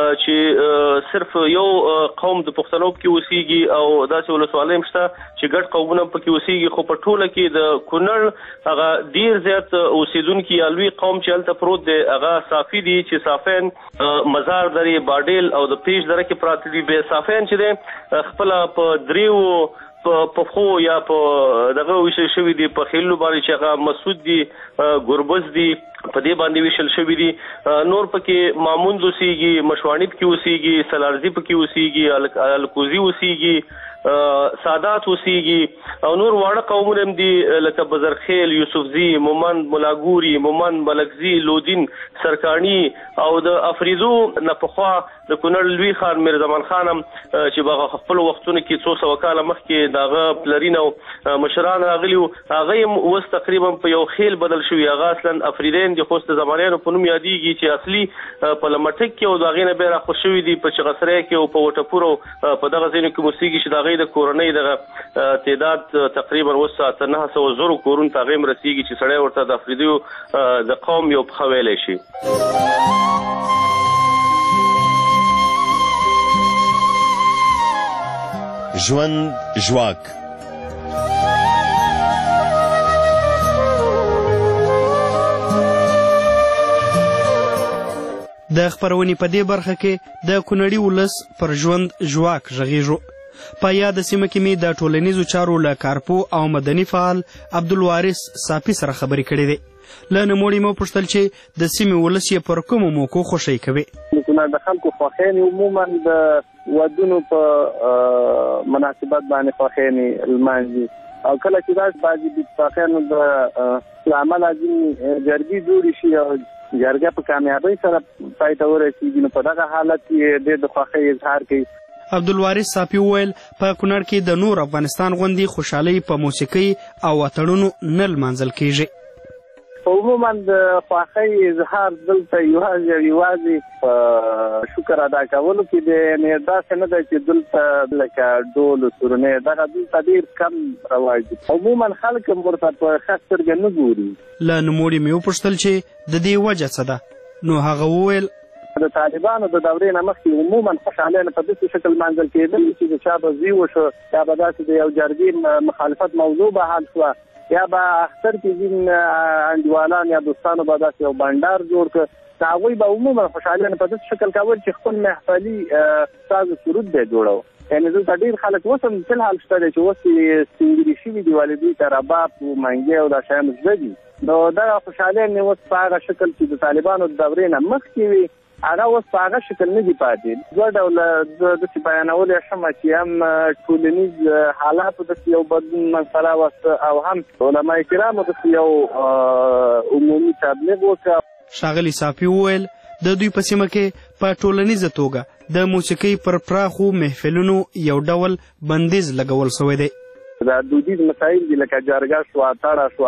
چې صرف یو قوم د پښتنو پکې اوسېږي او داسې ولسوالۍ مشته چې ګډ قومونه پکې اوسېږي، خو په ټوله کې د کونړ هغه ډېر زیات اوسېدونکي یا لوی قوم چې هلته پروت دی هغه صافي دي چې صافین، مزار درې، باډیل او د پیش دره کې پراته دي. بې صافین چې دی خپله په دریو په خو یا په دغه ویشل شوي دي، په خیلو باندې چې هغه مسعود دي، ګربز دي، په دې باندې ویشل شوي دي. نور پکې ماموند اوسېږي، مشواڼي پکې اوسېږي، سلارزي پکې اوسېږي، الکوزي اوسېږي، سادات اوسېږي او نور واړه قومونه هم دي لکه بزرخیل، یوسفزي، مومند، ملاګوري، مومند، ملکزي، لودین، سرکاڼي او د افریدو نه پخوا د کونړ لوی خان میرزمان خان هم چې په خپلو وختونو کې څو سوه کاله مخکې د هغه پلرین او مشران راغلي وو، هغه هم اوس تقریبا په یو خیل بدل شوي. هغه اصلا افریدین دي خو د زمانیانو په نوم یادېږي چې اصلي په لمټک کې او د هغې نه بیا راخوښ شوي دي په چغسری کې او په وټپور او په دغه ځایونو کې اوسېږي چې د هغې د کورنۍ دغه تعداد تقریبا اوس اته نهه سوه زرو کورونو ته هغې هم رسېږي چې سړی ورته د افریدیو د قوم یو پښه ویلی شي. ژوند ژواک د خپرونې په دې برخه کې د کونړي ولس پر ژوند ژواک غږیږو. په یاده سیمه کې مې د ټولنیزو چارو له کارپو او مدني فعال عبدالوارث صافي سره خبرې کړې دي. له نوموړي مې وپوښتل چې د سیمې ولس یې پر کومو موقعو خوښۍ کوي. د کونړ د خلکو خوښیانې عموما د ودونو په مناسبت باندې خوښیانې لمانځي او کله چې داسې بعضې د اتفاقیانو د عمله ځینې جرګې جوړې شي او جرګه په کامیابۍ سره پای ته ورسېږي نو په دغه حالت کې ډېر د خوښۍ اظهار کوي. عبدالوارث صافي وویل په کونړ کې د نور افغانستان غوندې خوشحالۍ په موسیقۍ او اتڼونو نه لمانځل کیږي. عموما د خوښۍ اظهار دلته یوازې او یوازې په شکر ادا کولو کې دی، یعنې داسې نه ده چې دلته لکه ډول و سورنۍ دغه دلته ډېر کم رواج دي. عموما خلک هم ورته په ښه سترګه نه ګوري. له نوموړي مې وپوښتل چې د دې وجه څه ده نو هغه وویل د طالبانو د دورې نه مخکې عموما خوشحالۍ په داسې شکل لمانځل کېدل چې د چا به زوی وشو یا به داسې د یو جرګې مخالفت موضوع به حل شوه یا به اختر کې ځین انډیوالان یا دوستانو به داسې یو بنډار جوړ کړ، هغوی به عموما خوشحالۍ په داسې شکل کول چې خپل محفلي ساز سرود به یې جوړو. یعنې دلته ډېر خلک اوس هم فل حال شته دی چې اوس یې سپینګیري شوي دي والدي ته رباب و منګی او دا شیان زده دي. نو دغه خوشحالۍ مې اوس په هغه شکل چې د طالبانو د دورې نه مخکې وي هغه اوس په هغه شکل نه دي پاتې. دوه ډوله داسې بیانولی شم چې هم ټولنیز حالاتو داسې یو بدلون منځته راوسته او هم علما کرامو داسې یو عمومي تبلیغ وکړه. ښاغلي صافي وویل د دوی په سیمه کې په ټولنیزه توګه د موسیقۍ پر پراخو محفلونو یو ډول بندیز لګول شوی دی. دا دودیز مسایل دي لکه جرګه شوه، تړه شوه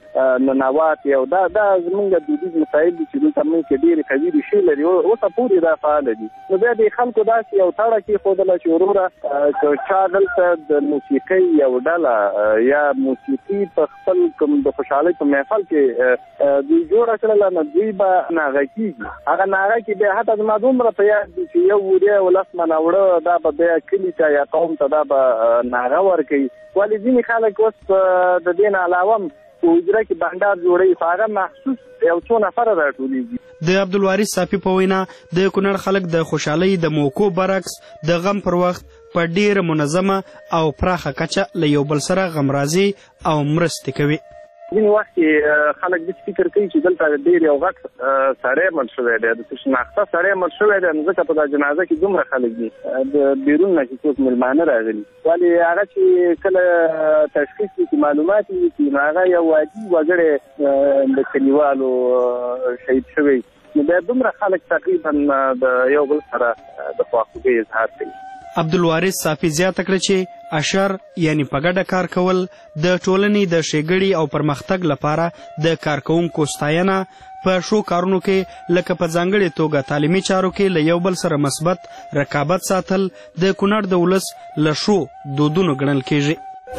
ننوات او دا دا زمونږ د دودیز مسایل دي چې دلته موږ کې ډېرې قوي ریښې لري اوسه پورې دا فعاله دي. نو بیا د خلکو داسې یو تړه کېښودله چې وروره که چا دلته د موسیقۍ یو ډله یا موسیقي په خپل کوم د خوشحالۍ په محفل کې دوی جوړه کړله نو دوی به ناغه کېږي. هغه ناغه کې بیا حتی زما دومره په یاد دي چې یو وړی او لس منه وړه دا به بیا کلي ته یا قوم ته دا به ناغه ورکوي. ولې ځینې خلک اوس د دې نه علاوه هم په حجره کې بنډار جوړوي خو هغه مخصوص یو څو نفره راټولېږي. د عبدالوارث صافي په وینا د کونړ خلک د خوشحالۍ د موقعو برعکس د غم پر وخت په ډېره منظمه او پراخه کچه له یو بل سره غمرازي او مرستې کوي. ځینې وخت کې خلک داسې فکر کوي چې دلته ډېر یو غټ سړی مړ شوی دی د شناخته سړی مړ شوی دی نو ځکه په دا جنازه کې دومره خلک دي د بیرون نه چې څوک مېلمانه راغلي. ولې هغه چې کله تشخیص وي چې معلومات وي چې نو هغه یو عادي وګړی د کلیوالو شهید شوی نو بیا دومره خلک تقریبا د یو بل سره د خواخوږۍ اظهار کوي. عبدالوارث صافي زیاته کړه چې اشر یعنی په ګډه کار کول د ټولنې د ښېګړې او پرمختګ لپاره د کارکوونکو ستاینه په ښو کارونو کې لکه په ځانګړې توګه تعلیمي چارو کې له یو بل سره مثبت رقابت ساتل د کونړ د ولس له ښو دودونو ګڼل کېږي.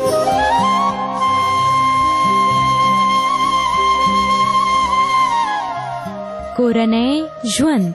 کورنۍ ژوند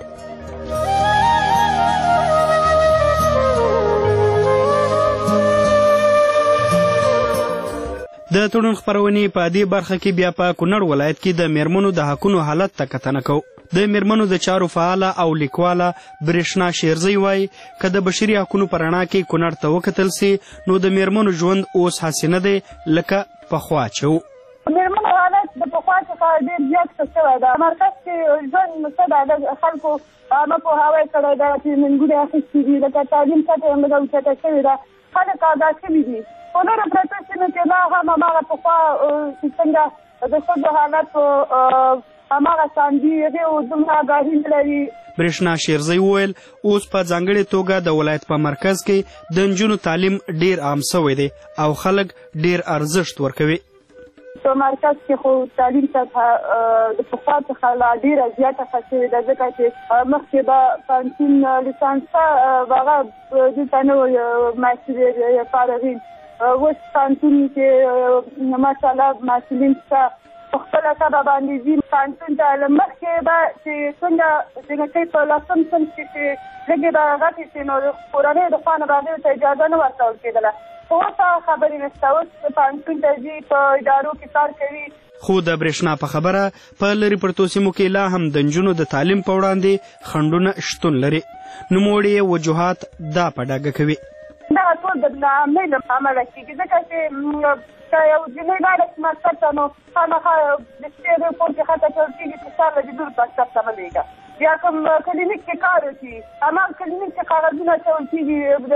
د تړون خپرونې په دې برخه کې بیا په کونړ ولایت کې د میرمنو د حقونو حالت ته کتنه کوو. د میرمنو د چارو فعاله او لیکواله برېښنا شیرزی وایي که د بشري حقونو په رڼا کې کونړ ته وکتل سي نو د میرمنو ژوند اوس هسې نه دی لکه پخوا چې و. میرمنو حالت د پخوا څخه ډېر زیات ښه شوی ده. مرکز کې ژوند څه ده د خلکو عامه پوهاوی کړی ده چې ننګونې اخیستي دي لکه تعلیم سطحه یې لږه اوچته شوې ده. خلک آګاه شوي دي. په نورو پرتو سیمو کې لا هم هماغه پخوا چې څنګه د ښځو حالت هماغه شان دي هغې دومره آګاهي نه لري. برېښنا شیرزی وویل اوس په ځانګړې توګه د ولایت په مرکز کې د نجونو تعلیم ډېر عام شوی دی او خلک ډېر ارزښت ورکوي. په مرکز کې خو تعلیم سطحه د پخوا څخه لا ډېره زیاته ښه شوې ده ځکه چې مخکې به پوهنتون لیسانسه هغه دلته نه و محصلین فارغین. اوس پوهنتون کې ماشاءالله محصلین شته په خپله طبعه باندې ځي پوهنتون ته له مخکې به چې څنګه جنکۍ په لسم صنف کې چې لږې به غټې شي نو د کورنۍ د خوا نه به هغې ته اجازه نه ورکول کېدله. خو اوس هغه خبرې نشته. اوس پوهنتون ته ځي په ادارو کې کار کوي. خو د برېښنا په خبره په لرې پرتو سیمو کې لا هم د نجونو د تعلیم په وړاندې خنډونه شتون لري. نوموړي وجوهات دا په ډاګه کوي. دغه ټول د ناامنۍ له امله کېږي ځکه چې که یو جنۍ لاړه شي مکتب ته نو خامخا د شپې د کور کې خطه کول کېږي چې سهار له جدول مکتب ته مه لېږه. بیا کوم کلینیک کې کار وشي هماغه کلینیک کې کاغذونه اچول کېږي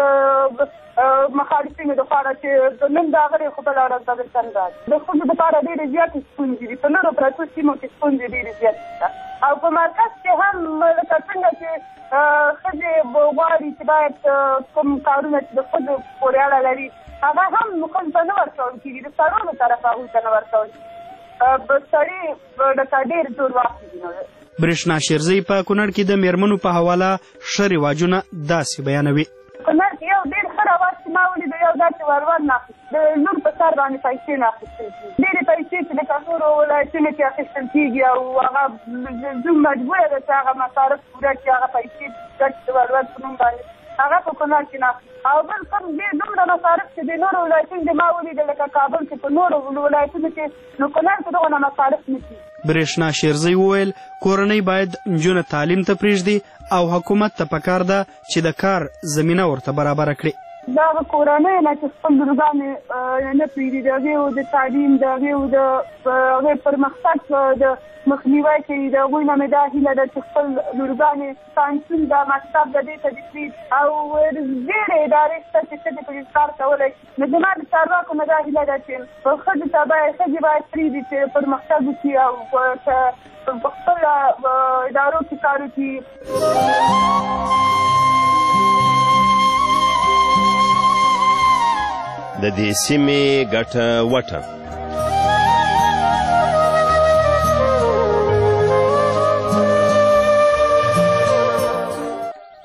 د مخالفینو دپاره چې نن د هغه خو بله ورځ به درته نه راځي. د ښځو دپاره ډېرې زیاتې ستونزې دي. په نورو پرتو سیمو کې ستونزې ډېرې زیاتې دي او په مرکز کې هم لکه څنګه چې ښځې غواړي چې باید کوم کارونه چې د ښځو پورې اړه لري هغه هم ښځو ته نه ورکول کېږي. د سړو له طرفه هغوی ته نه ورکول کېږي. سړي لکه ډېر زور واخلي نو. برېښنا شیرزی په کونړ کې د میرمنو په حواله ښه رواجونه داسې بیانوي. کونړ کې یو ډېر ښه رواج چې ما ولیده یو دا چې ورور نه اخیستل د لور په سر باندې پیسې نه اخیستل کېږي. ډېرې پیسې چې لکه نورو ولایتونو کې اخیستل کېږي او هغه زوم مجبوره ده چې هغه مصارف پوره کړي هغه پیسې ګټ د ورور په نوم باندې هغه په کونړ کې نه او بل کوم ډېر دومره مصارف چې د نورو ولایتونو کې ما ولیده لکه کابل کې په نورو ولایتونو کې نو کونړ کې دغونه مصارف نه کېږي. برېښنا شیرزی وویل کورنۍ باید نجونو تعلیم ته پرېږدي او حکومت ته پکار ده چې د کار زمینه ورته برابره کړي. د هغه کورنۍ نه چې خپل لورګانې نه پرېږدي د هغې د تعلیم د هغې د هغې پرمختګ د مخنیوی کوي. د هغوی نه مې دا هیله ده چې خپل لورګانې پوهنتون د مکتب د دې ته دي او ډېرې ادارې شته چې ښځې پکې کار کولی شي. نو زما د چارواکو نه دا هیله ده چې ښځو ته باید ښځې باید پرېږدي چې پرمختګ وکړي او په خپله ادارو کې کار وکړي. د دې سیمې ګټه وټه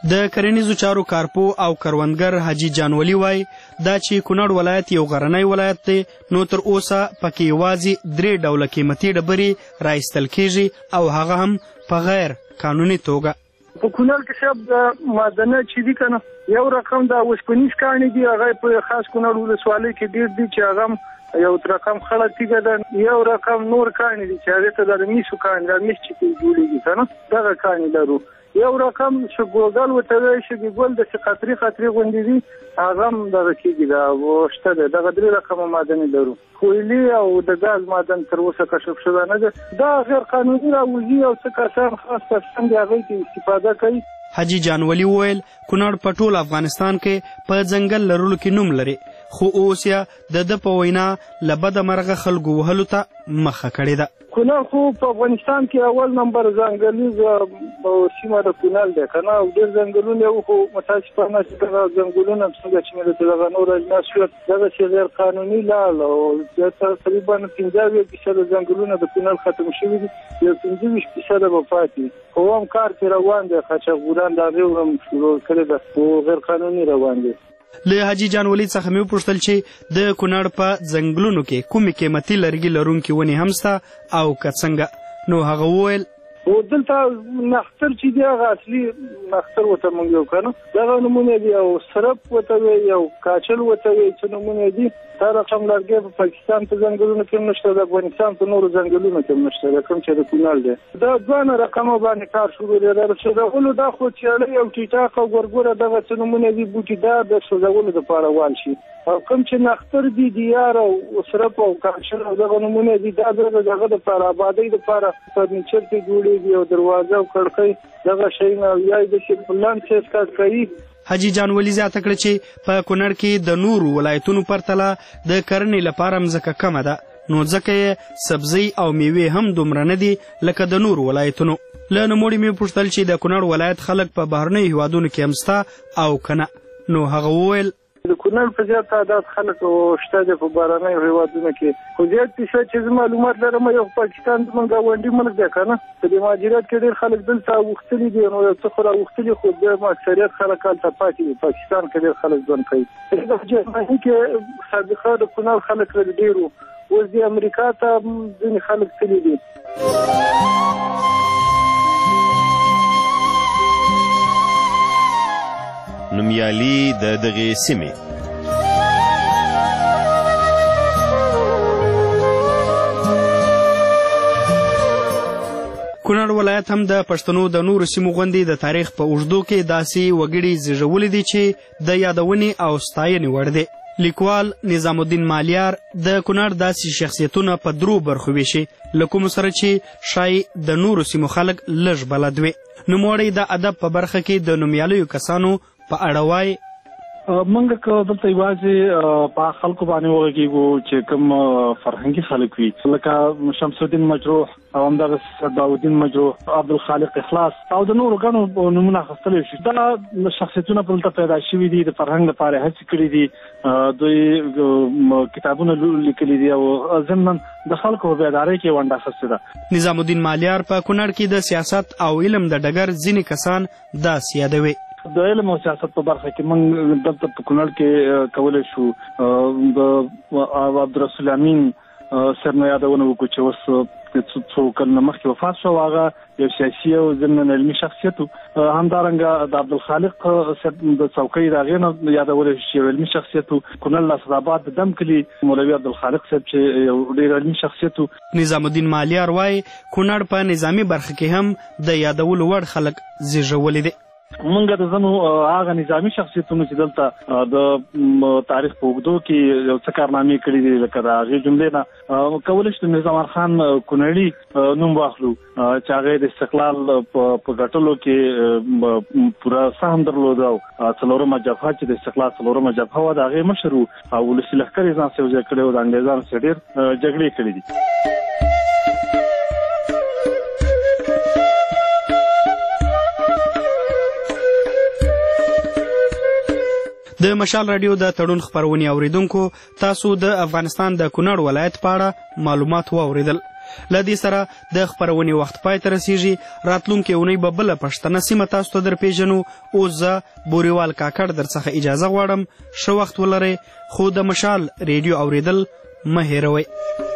د کرنیزو چارو کارپو او کروندګر حاجي جانولي وای دا چې کونړ ولایت یو غرنی ولایت دی نو تر اوسه پکې یوازې درې ډوله قیمتي ډبرې رایستل کیږي او هغه هم په غیر قانوني توګه. په کونړ کې شب د معدنه چې دي کنه یو رقم د اوسپنیز کاڼي دي هغه په خاص کونړ ولسوالۍ کې ډیر دي چې هغه یو رقم خړه تیګه ده یو رقم نور کاڼي دي چې هغه ته د میسو کاڼي د میس چې جوړیږي کنه دغه کاڼي لرو. یو رقم شګوګل وته وی شګول د خطرې خطرې غونډې دي هغه هم دغه کېږي دا وشته ده دغه درې رقم معدن لرو. کویلي او د غاز معدن تر اوسه کشف شوی نه ده دا غیر قانوني راوځي او څه کسان خاص کسان د هغې کې استفاده کوي. حاجي جانولي وویل کونړ په ټول افغانستان کې په ځنګل لرلو کې نوم لري خو اوس یې د ده په وینا له بده مرغه خلکو وهلو ته مخه کړې ده. کونړ خو په افغانستان کې اول نمبر ځنګلیز سیمه د کونړ ده کنه او ډېر ځنګلونه یو خو متاسفانه چې دغه ځنګلونه څنګه چې مې د دغه نور اجناس شو دغه چې غیر قانوني لال او تقریبا پنځه اویا فیصده ځنګلونه د کونړ ختم شوي دي یو پنځه ویشت فیصده به پاتې خو هم کار پرې روان دی قاچاقبران د هغې هم شروع کړې ده خو غیر قانوني روان دی. له حاجي جانولي څخه مې وپوښتل چې د کونړ په ځنګلونو کې کومې قیمتي لرګي لرونکي ونې هم شته او که څنګه نو هغه وویل او دلته نختر چې دی هغه اصلي نختر ورته موږ یو کنه دغه نمونه دي او سرپ ورته وی یو کاچل ورته وی چې نمونه دي دا رقم لرګي په پاکستان په ځنګلونو کې نشته د افغانستان په نورو ځنګلونو کې نشته دا کوم چې د کونړ دی دا ځوانه رقم باندې کار شروع دی دا سوزولو دا خو چې یو ټیټاق او ګورګوره دغه څه نمونه دي بوټي دا د سوزولو لپاره وال شي او کوم چې نختر دي دیار او سرپ او کاچل او دغه نمونه دي دا دغه د لپاره آبادۍ لپاره فرنیچر کې جوړیږي او دروازه او کړکۍ دغه شیونه یا د شپلان څخه کار کوي. حاجي جانولي زیاته کړه چې په کونړ کې د نورو ولایتونو پرتله د کرنې لپاره مځکه کمه ده نو ځکه یې سبزۍ او میوې هم دومره نه دي لکه د نورو ولایتونو. له نوموړي مې وپوښتل چې د کونړ ولایت خلک په بهرنیو هیوادونو کې هم شته او که نه نو هغه وویل د کونړ په زیات تعداد خلک شته دي په بهرنیو هیوادونو کې خو زیات فیصد چې زه معلومات لرم یو پاکستان زموږ ګاونډي ملک دی که نه په دې مهاجرت کې ډېر خلک دلته اوښتلي دي نو یو څه خو راوښتلي خو بیا اکثریت خلک هلته پاتې دي پاکستان کې ډېر خلک ژوند کوي. په جرمني کې سابقه د کونړ خلک لري ډېر وو اوس د امریکا ته ځینې خلک تللي دي. نومیالي د دغې سیمې کونړ ولایت هم د پښتنو د نورو سیمو غوندې د تاریخ په اوږدو کې داسې وګړي زیږولي دي چې د یادونې او ستاینې وړ دی. لیکوال نظام الدین مالیار د کونړ داسې شخصیتونه په درو برخو ویشي له کومو سره چې ښایي د نورو سیمو خلک لږ بلد وي. نوموړی د ادب په برخه کې د نومیالیو کسانو په اړه وایي موږ که دلته یوازې په خلکو باندې وغږېږو چې کوم فرهنګي خلک وي لکه شمس الدین مجروح او همدغه صداودین مجروح عبدالخالق اخلاص او د نورو ګڼو نومونه اخیستلی شي دا شخصیتونه په دلته پیدا شوي دي د فرهنګ لپاره هڅې کړي دي دوی کتابونه لیکلي دي او ضمن د خلکو په بیدارۍ کې ونډه اخیستې ده. نظام الدین مالیار په کونړ کې د سیاست او علم د ډګر ځینې کسان داسې یادوي د علم او سیاست په برخه کې موږ دلته په کونړ کې کولی شو د عبدالرسول امین صاحب نه یادونه وکړو چې اوس څو کلونه مخکې وفات شو هغه یو سیاسي او ضمن علمي شخصیت و. همدارنګه د عبدالخالق صاحب د څوکۍ د هغې نه یادولی شو چې یو علمي شخصیت و. کونړ لاسداباد د دم کلي مولوي عبدالخالق صاحب چې یو ډېر علمي شخصیت و. نظام الدین مالیار وایي کونړ په نظامي برخه کې هم د یادولو وړ خلک زیږولي دي. موږ د ځینو هغه نظامي شخصیتونو چې دلته د تاریخ په اوږدو کې یو څه کارنامې کړي دي لکه د هغې جملې نه کولی شو نظام خان کونړي نوم واخلو چې هغه د استقلال په ګټلو کې پوره سهم درلوده او څلورمه جبهه چې د استقلال څلورمه جبهه وه د هغې مشر و او ولسي لښکر یې ځان سره یوځای کړی و د انګریزانو سره ډېر جګړې کړي دي. د مشال رادیو د تړون خپرونې اوریدونکو تاسو د افغانستان د کونړ ولایت په اړه معلومات واوریدل. له دې سره د خپرونې وخت پای ته رسیږي. راتلونکې اونۍ به بله پښتنه سیمه تاسو ته در پیژنو. اوس زه بوریوال کاکړ در څخه اجازه غواړم. ښه وخت ولرئ، خو د مشال ریډیو اوریدل مه هېروئ.